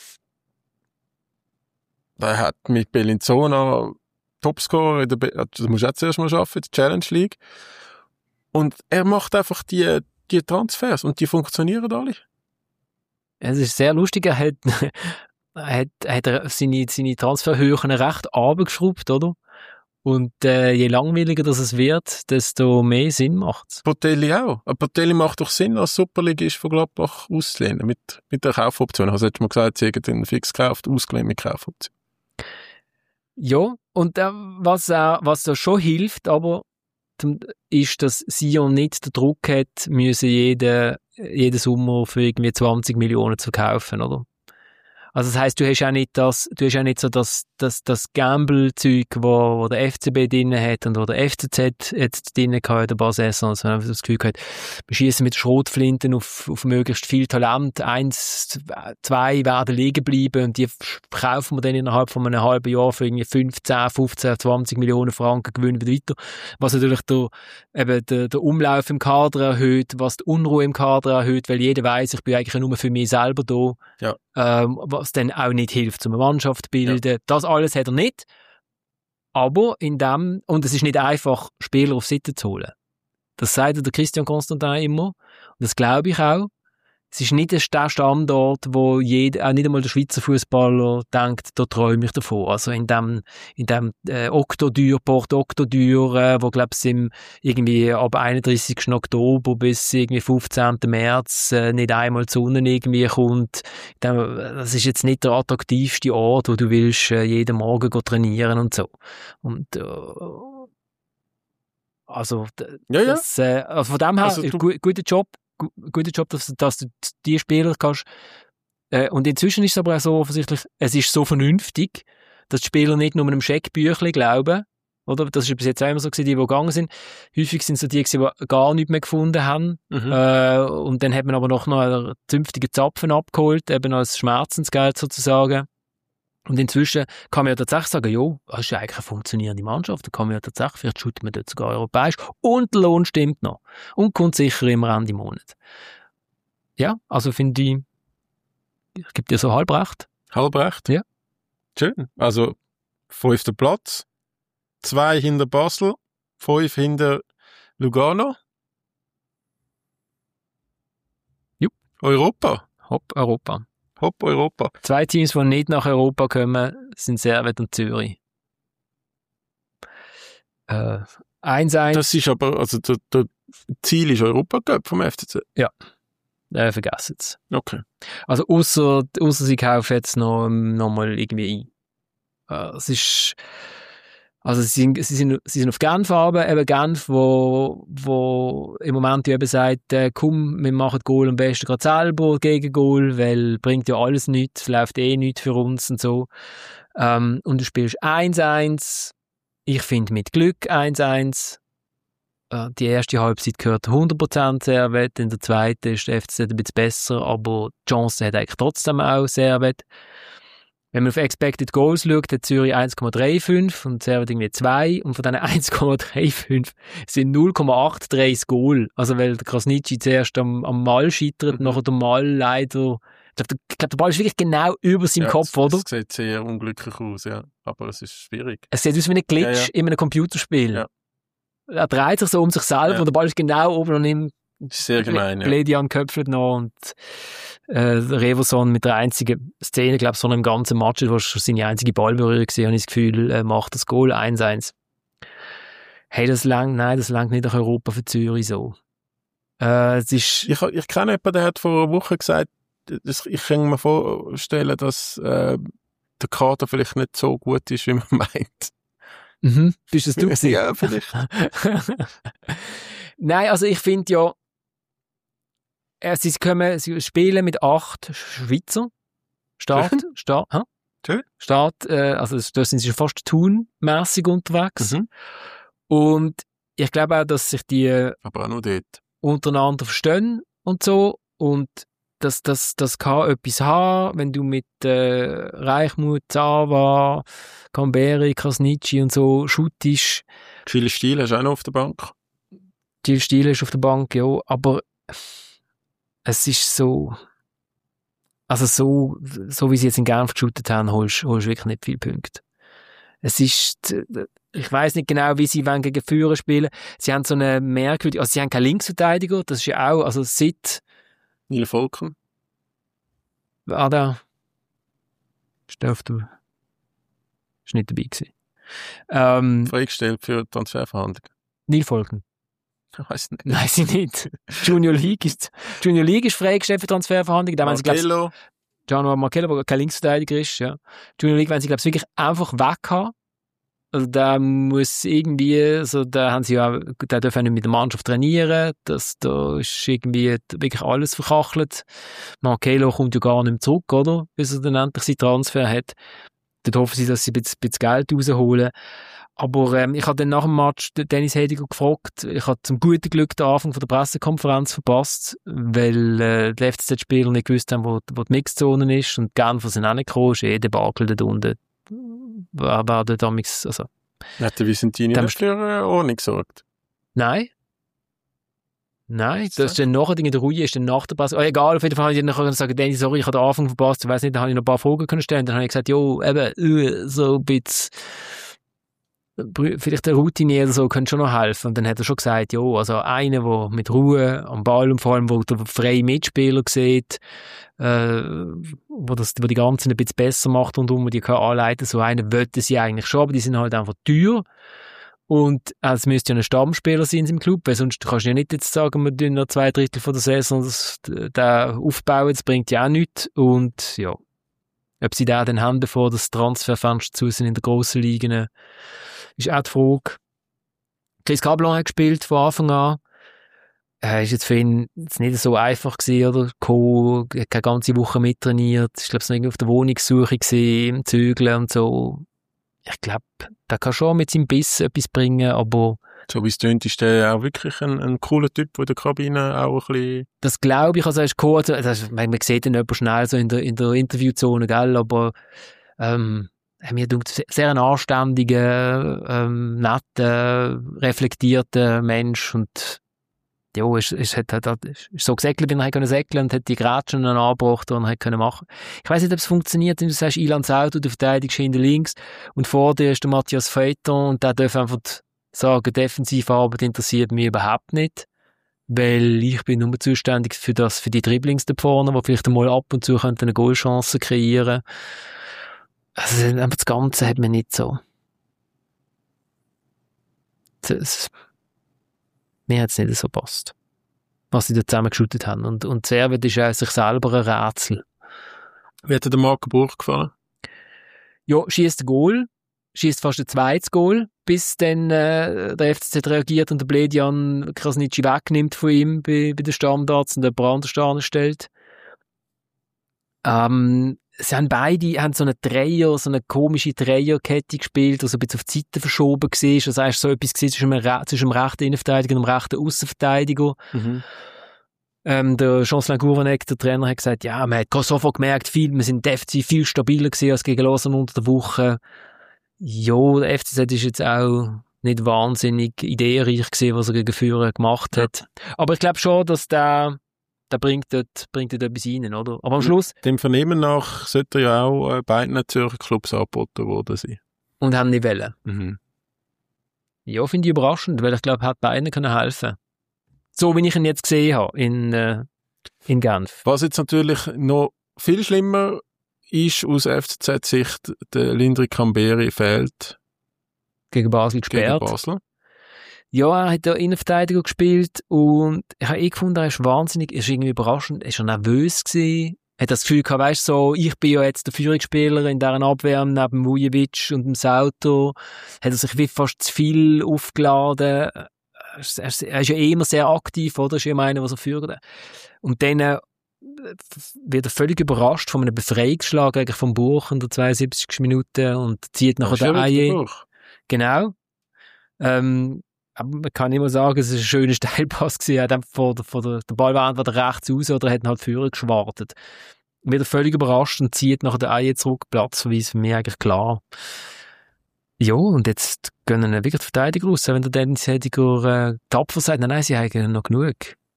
der hat mit Bellinzona Topscorer, in der Be- das musst du auch zuerst mal schaffen, die Challenge League. Und er macht einfach die, die Transfers und die funktionieren alle. Es ist sehr lustig, er hat, hat, hat er seine, seine Transferhöhen recht runtergeschraubt, oder? Und äh, je langweiliger das es wird, desto mehr Sinn macht's. Botelli auch. Aber Botelli macht doch Sinn, als Superligist von Gladbach auszulehnen, mit, mit der Kaufoption. Also hättest du mal gesagt, sie hätten den fix gekauft, ausgelehnt mit Kaufoption. Ja, und äh, was, äh, was da schon hilft, aber ist, dass Sion nicht den Druck hat, müssen jeden, jeden Sommer für irgendwie zwanzig Millionen zu kaufen, oder? Also das heisst, du hast auch nicht das, du hast auch nicht so das, das, das Gamble-Zeug, wo, wo der F C B drin hat und wo der F C Z jetzt drin hat, ein paar Saisons, wenn man das Gefühl hat, wir schiessen mit Schrotflinten auf, auf möglichst viel Talent, eins, zwei werden liegen bleiben und die kaufen wir dann innerhalb von einem halben Jahr für irgendwie fünfzehn, fünfzehn, zwanzig Millionen Franken, gewinnen wieder weiter. Was natürlich der, eben der, der Umlauf im Kader erhöht, was die Unruhe im Kader erhöht, weil jeder weiss, ich bin eigentlich nur für mich selber da. Ja. Ähm, was dann auch nicht hilft, um eine Mannschaft zu bilden. Ja. Das alles hat er nicht. Aber in dem, und es ist nicht einfach, Spieler auf Seite zu holen. Das sagt der Christian Constantin immer. Und das glaube ich auch. Es ist nicht der Standort, wo jeder, auch nicht einmal der Schweizer Fußballer denkt, da träume ich davon. Also in dem, in dem äh, Octodür, Port Octodür, äh, wo glaub ich im irgendwie ab einunddreißigsten Oktober bis irgendwie fünfzehnten März äh, nicht einmal die Sonne irgendwie kommt. Dem, das ist jetzt nicht der attraktivste Ort, wo du willst äh, jeden Morgen go trainieren und so. Und äh, also, d- Ja, ja. das, äh, also von dem her, Also du- gu- guter Job. guter Job, dass, dass du die Spieler kannst. Äh, und inzwischen ist es aber auch so offensichtlich, es ist so vernünftig, dass die Spieler nicht nur einem Scheckbüchlein glauben, oder? Das ist bis jetzt auch immer so gewesen, die, die gegangen sind. Häufig sind es so die, die gar nichts mehr gefunden haben. Mhm. Äh, und dann hat man aber noch einen zünftigen Zapfen abgeholt, eben als Schmerzensgeld sozusagen. Und inzwischen kann man ja tatsächlich sagen, jo, das ist ja eigentlich eine funktionierende Mannschaft. Da kann man ja tatsächlich, vielleicht shooten wir dort sogar europäisch. Und der Lohn stimmt noch. Und kommt sicher immer Ende Monat. Ja, also finde ich, ich gebe dir so halb recht. Halb recht? Ja. Schön. Also, fünfter Platz, zwei hinter Basel, fünf hinter Lugano. Jupp. Europa. Hopp, Europa. Hopp, Europa. Zwei Teams, die nicht nach Europa kommen, sind Servet und Zürich. Äh, eins eins. Das ist aber, also, der, der Ziel ist Europa Cup vom F C Z. Ja. Äh, vergessen es. Okay. Also, ausser, ausser sie kaufen jetzt noch, noch mal irgendwie ein. Äh, es ist, also, sie sind, sie sind, sie sind auf Genf aber, eben Genf, wo, wo im Moment eben sagt, äh, komm, wir machen Goal am besten gerade selber gegen Goal, weil bringt ja alles nichts, es läuft eh nichts für uns und so. Ähm, und du spielst eins eins. Ich finde mit Glück eins eins. Äh, die erste Halbzeit gehört hundert Prozent Servet, in der zweiten ist der F C Z ein bisschen besser, aber die Chance hat eigentlich trotzdem auch Servet. Wenn man auf Expected Goals schaut, hat Zürich eins Komma fünfunddreißig und Servet irgendwie zwei und von diesen eins Komma fünfunddreißig sind null Komma achtunddreißig das Goal. Also weil der Krasnitschi zuerst am, am Mal scheitert, mhm. nachher der Mal leider... Ich glaube, der, glaub, der Ball ist wirklich genau über seinem ja, Kopf, das, oder? Das sieht sehr unglücklich aus, ja. Aber es ist schwierig. Es sieht aus wie ein Glitch ja, ja. in einem Computerspiel. Ja. Er dreht sich so um sich selber ja. und der Ball ist genau oben und nimmt sehr gemein, ja. Bledian köpfelt noch und äh, Reverson mit der einzigen Szene, glaube ich, so einem ganzen Match, wo schon seine einzige Ballberührung gesehen habe, ich das Gefühl, äh, macht das Goal eins eins. Hey, das langt, nein, das langt nicht nach Europa für Zürich so. Äh, es ist... Ich, ich kenne jemanden, der hat vor einer Woche gesagt, das, ich kann mir vorstellen, dass äh, der Kader vielleicht nicht so gut ist, wie man meint. Mhm. Bist das du gewesen? Ja, vielleicht. Nein, also ich finde ja, äh, sie, kommen, sie spielen mit acht Schweizer. Start, Start, hä? Schön. Start, äh, also da sind sie schon fast tunmässig unterwegs. Mhm. Und ich glaube auch, dass sich die Aber auch nur dort. untereinander verstehen und so. Und dass das, das kann etwas haben, wenn du mit äh, Reichmuth, Zava, Camberi, Krasnitschi und so shootest. Viele Stil hast du auch noch auf der Bank. Die Stil ist auf der Bank, ja. Aber es ist so, also so, so wie sie jetzt in Genf geshootet haben, holst du wirklich nicht viele Punkte. Es ist, ich weiss nicht genau, wie sie wollen gegen Führer spielen. Sie haben so eine merkwürdige, also sie haben keinen Linksverteidiger, das ist ja auch, also seit Neil Volken. Ah, da. Ist der auf der... Ist nicht dabei gewesen. Ähm, Freigestellt für Transferverhandlungen. Neil Volken. Ich weiss nicht. Nein, sie nicht. Junior League ist, Junior League ist freigestellt für Transferverhandlungen. Da sie, Marcello. Gianluca Marcello, der kein Linksverteidiger ist, ja. Junior League, wenn sie, glaube ich, wirklich einfach weg haben. Also, da muss irgendwie, also, da haben sie ja, da dürfen nicht mit der Mannschaft trainieren. Das, da ist irgendwie wirklich alles verkachelt. Marcello kommt ja gar nicht mehr zurück, oder? Bis er dann endlich seinen Transfer hat. Dort hoffen sie, dass sie ein bisschen, ein bisschen Geld rausholen. Aber ähm, ich habe dann nach dem Match den Dennis Hediger gefragt. Ich habe zum guten Glück den Anfang von der Pressekonferenz verpasst, weil äh, die F C Z-Spieler nicht gewusst haben, wo, wo die Mixzone ist. Und Genfer sind auch nicht gekommen. Es ist eh Debakel dort unten. Wer, wer dort damals, also... Hat der Vicentini nicht für eine Ordnung gesorgt? Nein. Nein, das ist dann nachher, der Ruhe ist dann nach der Pass. Oh, egal, auf jeden Fall habe ich dann nachher gesagt, Dennis, sorry, ich habe den Anfang verpasst, ich weiss nicht, da habe ich noch ein paar Fragen können stellen. Dann habe ich gesagt, jo, eben, so ein bisschen, vielleicht der Routinier oder so könnte schon noch helfen. Und dann hat er schon gesagt, jo, also einer, der mit Ruhe am Ball und vor allem, wo der freie Mitspieler sieht, äh, wo, das, wo die Ganzen ein bisschen besser macht und um die kann anleiten, so einen wollten sie eigentlich schon, aber die sind halt einfach teuer. Und es müsste ja ein Stammspieler sein im Club, weil sonst kannst du ja nicht jetzt sagen, wir tun noch zwei Drittel von der Saison das, das aufbauen, das bringt ja auch nichts. Und ja, ob sie da dann haben davor, dass Transferfenster zu sind in der grossen Ligen, ist auch die Frage. Chris Cablon hat gespielt von Anfang an. Er ist jetzt für ihn jetzt nicht so einfach gewesen, oder? Co, hat keine ganze Woche mittrainiert. Ich glaube, es war irgendwie auf der Wohnungssuche gewesen, im Zügeln und so. Ich glaube, der kann schon mit seinem Biss etwas bringen, aber... So wie es tönt, ist der auch wirklich ein, ein cooler Typ, der in der Kabine auch ein bisschen... Das glaube ich, also er ist cool, also, man sieht ihn etwas schnell so in der, in der Interviewzone, gell, aber ähm, mir denkt, sehr ein anständiger, ähm, netter, reflektierter Mensch und ja, es, es hat, hat, hat, ist so gesäckelt, wie er können säckeln und hat die Grätschen angebracht, die er können machen. Ich weiss nicht, ob es funktioniert, wenn du sagst, Ilan Sauto, du verteidigst hinter links und vor dir ist der Matthias Feuilleton und der darf einfach sagen, Defensivarbeit interessiert mich überhaupt nicht, weil ich bin nur zuständig für das, für die Dribblings da vorne, die vielleicht einmal ab und zu eine Goalchance kreieren. Also einfach das Ganze hat mir nicht so. Das, mir hat es nicht so gepasst, was sie da zusammen geshootet haben. Und, und Servet ist auch sich selber ein Rätsel. Wie hat dir der Marco Burg gefallen? Ja, schießt ein Goal, schießt fast ein zweites Goal, bis dann äh, der F C Z reagiert und der Bledian Krasnitschi wegnimmt von ihm bei, bei den Standards und jemand anderes anstellt. Ähm, sie haben beide haben so eine Dreier, so eine komische Dreierkette gespielt, also ein bisschen auf die Seite verschoben war. Also es war so etwas zwischen dem, Re- zwischen dem rechten Innenverteidiger und dem rechten Aussenverteidiger. Mhm. Ähm, der Jocelyn Gourvenek, der Trainer, hat gesagt, ja, man hat sofort gemerkt, viel, wir sind defensiv viel stabiler gewesen als gegen Lausanne unter der Woche. Ja, der F C Z ist jetzt auch nicht wahnsinnig ideenreich gewesen, was er gegen Führer gemacht hat. Ja. Aber ich glaube schon, dass der der bringt dort, bringt dort etwas rein, oder? Aber am Schluss... Dem Vernehmen nach sollte ja auch äh, beiden Zürcher Clubs angeboten worden sein. Und haben nicht wollen. Mhm. Ja, finde ich überraschend, weil ich glaube, hat beiden können helfen. So, wie ich ihn jetzt gesehen habe in, äh, in Genf. Was jetzt natürlich noch viel schlimmer ist aus F C Z-Sicht, der Lindri Camberi fehlt. Gegen Basel gesperrt. Gegen Basel. Ja, er hat da Innenverteidiger gespielt und ich habe eh gefunden, er ist wahnsinnig, er ist irgendwie überraschend, er ist schon nervös gewesen. Er hat das Gefühl gehabt, weißt so, ich bin ja jetzt der Führungsspieler in deren Abwehr neben Vujovic und dem Sauto. Hat er sich wie fast zu viel aufgeladen. Er ist, er ist ja eh immer sehr aktiv, oder? Er ist ja immer einer, was er führt. Und dann äh, wird er völlig überrascht von einem Befreiungsschlag eigentlich vom Buch in der zweiundsiebzigsten Minute und zieht nachher den Aye. Genau. Ähm, aber man kann immer sagen, es war ein schöner Steilpass gewesen. Er hat einfach vor der, vor der, der Ball war entweder rechts raus oder hat ihn halt Führer geschwartet. Wieder völlig überrascht und zieht nachher den Aje zurück. Platzverweis für mich eigentlich klar. Ja, und jetzt gehen dann wirklich die Verteidiger raus, wenn der Dennis Hediger äh, tapfer sagt, nein, nein, sie haben noch genug.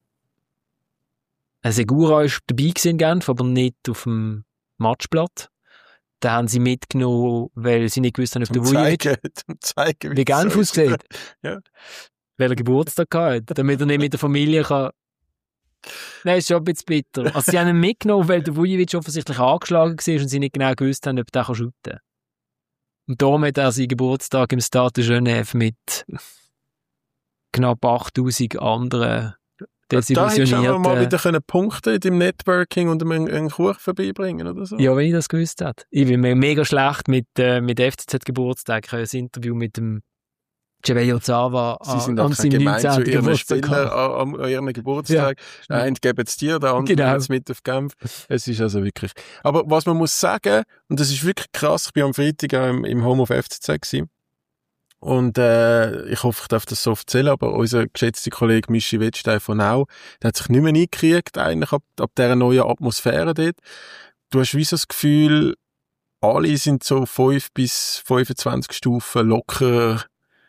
Ein Segura ist dabei gewesen in Genf, aber nicht auf dem Matchblatt. Da haben sie mitgenommen, weil sie nicht gewusst haben, ob der Vujovic... Zum Zeigen, wie Genf aussieht. Ja. Weil er Geburtstag hat, damit er nicht mit der Familie kann... Nein, ist schon ein bisschen bitter. Also sie haben ihn mitgenommen, weil der Vujovic offensichtlich angeschlagen war und sie nicht genau gewusst haben, ob der shooten kann. Und darum hat er seinen Geburtstag im Stade de Genève mit knapp achttausend anderen desillusionierten... Da hättest du mal wieder können punkten in deinem Networking und einen, einen Kuchen vorbeibringen oder so. Ja, wenn ich das gewusst hätte. Ich bin mir mega schlecht mit, äh, mit F C Z-Geburtstag. Ich habe ein Interview mit dem Cevello Zava Sie sind an auch kein gemein zu ihren Geburtstag Spielern an, an ihrem Geburtstag. Ja. Einen geben es dir, der andere Genau. jetzt mit auf Genf. Es ist also wirklich... Aber was man muss sagen, und das ist wirklich krass, ich bin am Freitag auch im, im Home of F C Z gewesen. Und äh, ich hoffe, ich darf das so erzählen, aber unser geschätzter Kollege Mischi Wettstein von Nau, der hat sich nicht mehr eingekriegt, eigentlich ab, ab dieser neuen Atmosphäre dort. Du hast wie so das Gefühl, alle sind so fünf bis fünfundzwanzig Stufen locker,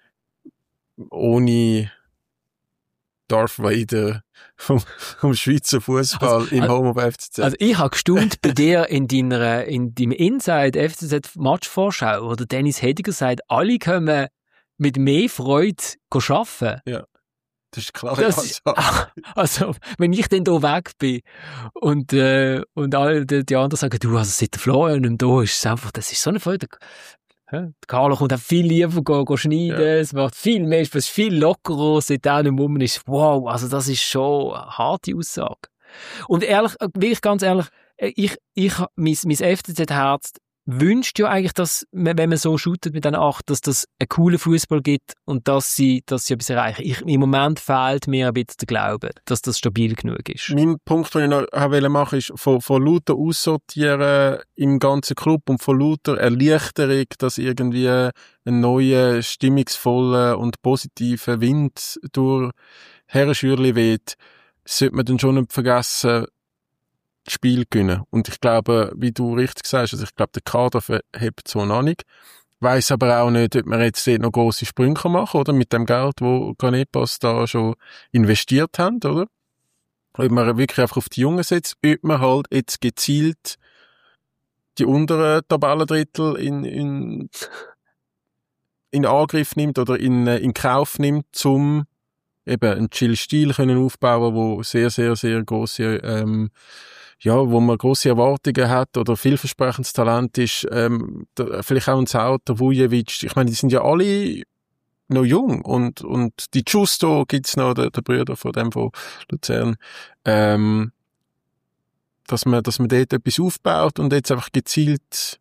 ohne Darth Vader vom, vom Schweizer Fußball Also, im also- Home of F C Z. Also ich habe gestaunt bei dir in deiner, in deinem Inside F C Z Matchvorschau, wo der Dennis Hediger sagt, alle können mit mehr Freude arbeiten. Das ist klar. Das ist, also, wenn ich dann hier weg bin und, äh, und alle die, die anderen sagen, du, also seit der Florian nicht mehr da ist, ist es einfach, das ist so eine Freude. Ja, der Carlo kommt auch viel lieber go, go schneiden, Ja. es macht viel mehr, es ist viel lockerer, seit er nicht mehr rum ist. Wow, also das ist schon eine harte Aussage. Und ehrlich, wirklich ganz ehrlich, ich, ich, mein, mein F C Z-Herz wünscht ja eigentlich, dass, wenn man so shootet mit diesen acht, dass das einen coolen Fußball gibt und dass sie, dass sie etwas erreichen. Ich, im Moment fehlt mir ein bisschen der Glaube, dass das stabil genug ist. Mein Punkt, den ich noch machen wollte, ist von, von lauter Aussortieren im ganzen Club und von lauter Erleichterung, dass irgendwie ein neuer, stimmungsvoller und positiver Wind durch Herrenschürli weht, sollte man dann schon nicht vergessen, das Spiel gewinnen. Und ich glaube, wie du richtig sagst, also ich glaube, der Kader verhebt so noch nicht. Weiss aber auch nicht, ob wir jetzt dort noch grosse Sprünge machen können, oder? Mit dem Geld, wo Canepas da schon investiert haben, oder? Ob man wirklich einfach auf die Jungen setzt, ob man halt jetzt gezielt die unteren Tabellendrittel in, in, in Angriff nimmt oder in, in Kauf nimmt, um eben einen Chill-Stil können aufbauen, wo sehr, sehr, sehr grosse, ähm, ja, wo man grosse Erwartungen hat oder vielversprechendes Talent ist, ähm, der, vielleicht auch ein Sauter, Vujovic. Ich meine, die sind ja alle noch jung und, und die Giusto gibt's noch, der, der Brüder von dem von Luzern, ähm, dass man, dass man dort etwas aufbaut und jetzt einfach gezielt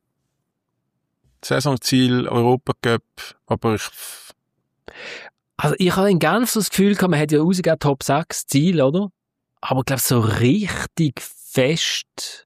Saisonziel, Europacup, aber ich, Also ich habe in Genf so das Gefühl gehabt, man hat ja rausgegeben Top sechs Ziel, oder? Aber ich glaube, so richtig fest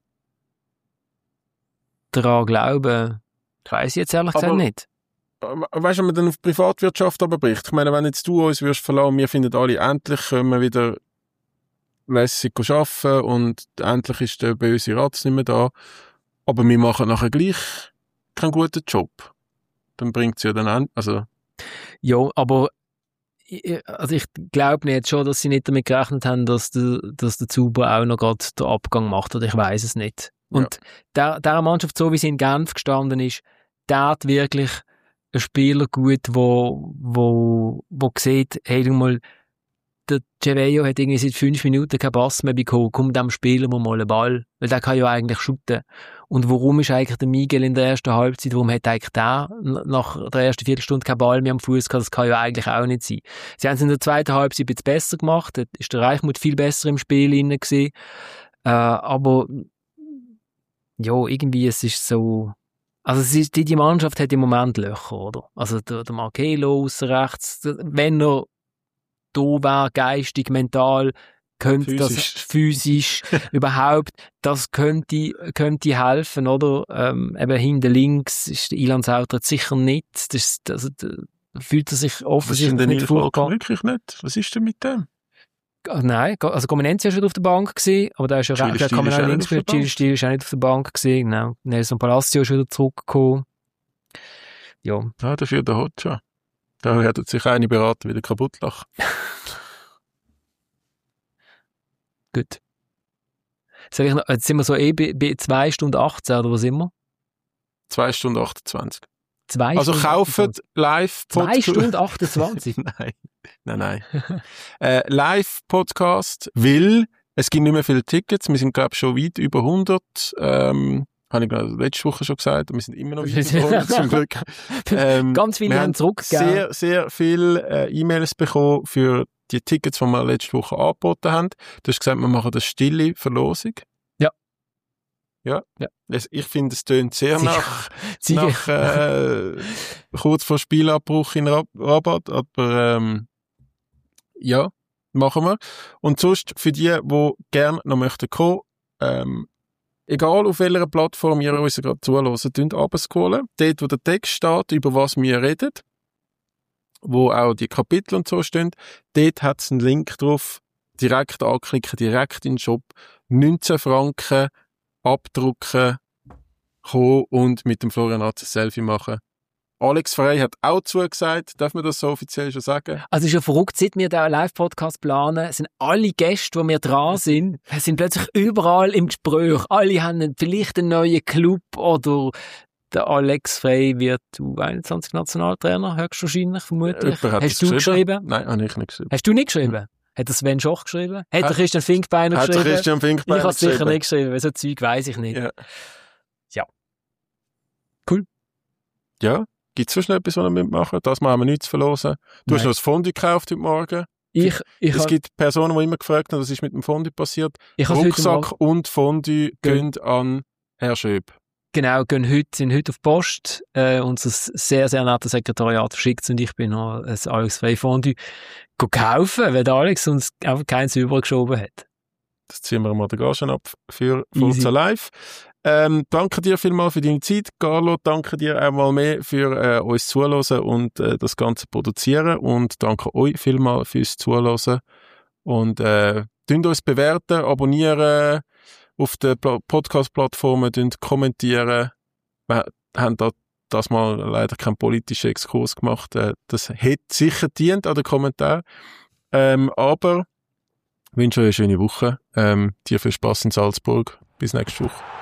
daran glauben, ich weiss jetzt ehrlich gesagt Aber- nicht. weißt du, wenn man dann auf die Privatwirtschaft aber bricht, ich meine, wenn jetzt du uns würdest verlassen, wir finden alle, endlich können wir wieder lässig arbeiten und endlich ist der böse Ratz nicht mehr da, aber wir machen nachher gleich keinen guten Job. Dann bringt es ja dann an, also Ja, aber ich- also ich glaube nicht schon, dass sie nicht damit gerechnet haben, dass der, dass der Zuber auch noch gerade den Abgang macht, oder ich weiß es nicht. Und der, der Mannschaft, so wie sie in Genf gestanden ist, der hat wirklich ein Spieler gut, wo, wo, wo sieht, hey, du mal, der Cevello hat irgendwie seit fünf Minuten keinen Pass mehr bekommen, komm, dem spielen wir mal einen Ball, weil der kann ja eigentlich shooten. Und warum ist eigentlich der Miguel in der ersten Halbzeit, warum hat eigentlich der nach der ersten Viertelstunde keinen Ball mehr am Fuß gehabt? Das kann ja eigentlich auch nicht sein. Sie haben es in der zweiten Halbzeit ein bisschen besser gemacht, da ist der Reichmuth viel besser im Spiel drin gewesen. Äh, aber ja, irgendwie, es ist so, also es ist, die, die Mannschaft hat im Moment Löcher, oder? Also der, der Marcelo aussen rechts, der, wenn er da wäre, geistig, mental, könnte Physisch. das physisch überhaupt, das könnte, könnte helfen, oder? Ähm, eben hinten links ist der Ilan Sauter sicher nicht. Das, ist- also, der, fühlt er sich Was ist offensichtlich denn der nicht Neil Falk furchtbar. wirklich nicht? Was ist denn mit dem? Ah, nein, also Gomenenzi war schon auf der Bank gewesen, aber da ist ja Chile recht, da Stil kann man ist auch auch links nicht auf der spielen. Chile Bank. Stil ist auch nicht auf der Bank gewesen, genau. Nelson Palacio ist wieder zurückgekommen. Ja. Ja, dafür der Hotscha. Da werden sich eine beraten, wieder kaputt lachen. Gut. Soll ich noch, jetzt sind wir so eh bei, bei zwei Stunden achtzehn, oder was sind wir? zwei Stunden achtundzwanzig. Zwei Also Stunden kauft achtundzwanzig. live zwei Stunden achtundzwanzig? Nein, nein, nein. äh, Live-Podcast, weil es gibt nicht mehr viele Tickets. Wir sind, glaube ich, schon weit über hundert. Ähm, habe ich glaube, letzte Woche schon gesagt. Wir sind immer noch weit über hundert, zum Glück. Ähm, Ganz viele wir haben haben zurückgegeben. sehr, sehr viele äh, E-Mails bekommen für die Tickets, die wir letzte Woche angeboten haben. Du hast gesagt, wir machen eine stille Verlosung. Ja. Ja. Ja. Es, ich finde, es tönt sehr Sicher. nach, Sicher. nach äh, kurz vor Spielabbruch in Rab- Rabat, aber ähm, ja, machen wir. Und sonst für die, die gerne noch möchten kommen, ähm, egal auf welcher Plattform ihr uns gerade zuhören, könnt abscrollen. Dort, wo der Text steht, über was wir reden, wo auch die Kapitel und so stehen, dort hat es einen Link drauf, direkt anklicken, direkt in den Shop, neunzehn Franken abdrucken, kommen und mit dem Florian Atz ein Selfie machen. Alex Frey hat auch zugesagt, darf man das so offiziell schon sagen? Also es ist ja verrückt, seit wir den Live-Podcast planen, sind alle Gäste, die wir dran sind, sind plötzlich überall im Gespräch. Alle haben vielleicht einen neuen Club oder der Alex Frey wird U einundzwanzig Nationaltrainer, höchstwahrscheinlich, vermutlich. Jemand hat Hast das du geschrieben? Nein, habe ich nicht geschrieben. Hast du nicht geschrieben? Hat der Sven Schoch geschrieben? Hat der Hat- Christian Finkbeiner Hat der geschrieben? Christian Finkbeiner Ich habe es sicher geschrieben? nicht geschrieben, weil so Zeug weiss ich nicht. Ja. Ja. Cool. Ja, gibt es sonst noch etwas, was wir mitmachen? Das machen wir nichts verlosen. Du hast Nein. noch das Fondue gekauft heute Morgen. Ich, ich es habe gibt Personen, die immer gefragt haben, was ist mit dem Fondue passiert. ich habe heute Rucksack Morgen, und Fondue Gehen. gehen an Herr Schöb. genau, gehen heute, sind heute auf die Post. Äh, unser sehr, sehr nettes Sekretariat verschickt und ich bin noch ein Alex Frey Fondue go kaufen, weil der Alex uns einfach keins übergeschoben hat. Das ziehen wir mal den Gagen ab für Easy. Forza Live. Ähm, danke dir vielmals für deine Zeit, Carlo. Danke dir einmal mehr für äh, uns zuhören und äh, das Ganze produzieren. Und danke euch vielmals fürs Zuhören. Und äh, tünt uns bewerten, abonnieren auf den Pla- Podcast-Plattformen, tünt kommentieren. Wir haben da das mal leider keinen politischen Exkurs gemacht. Äh, das hätte sicher dient an den Kommentaren. Ähm, aber ich wünsche euch eine schöne Woche. Ähm, dir viel Spaß in Salzburg. Bis nächste Woche.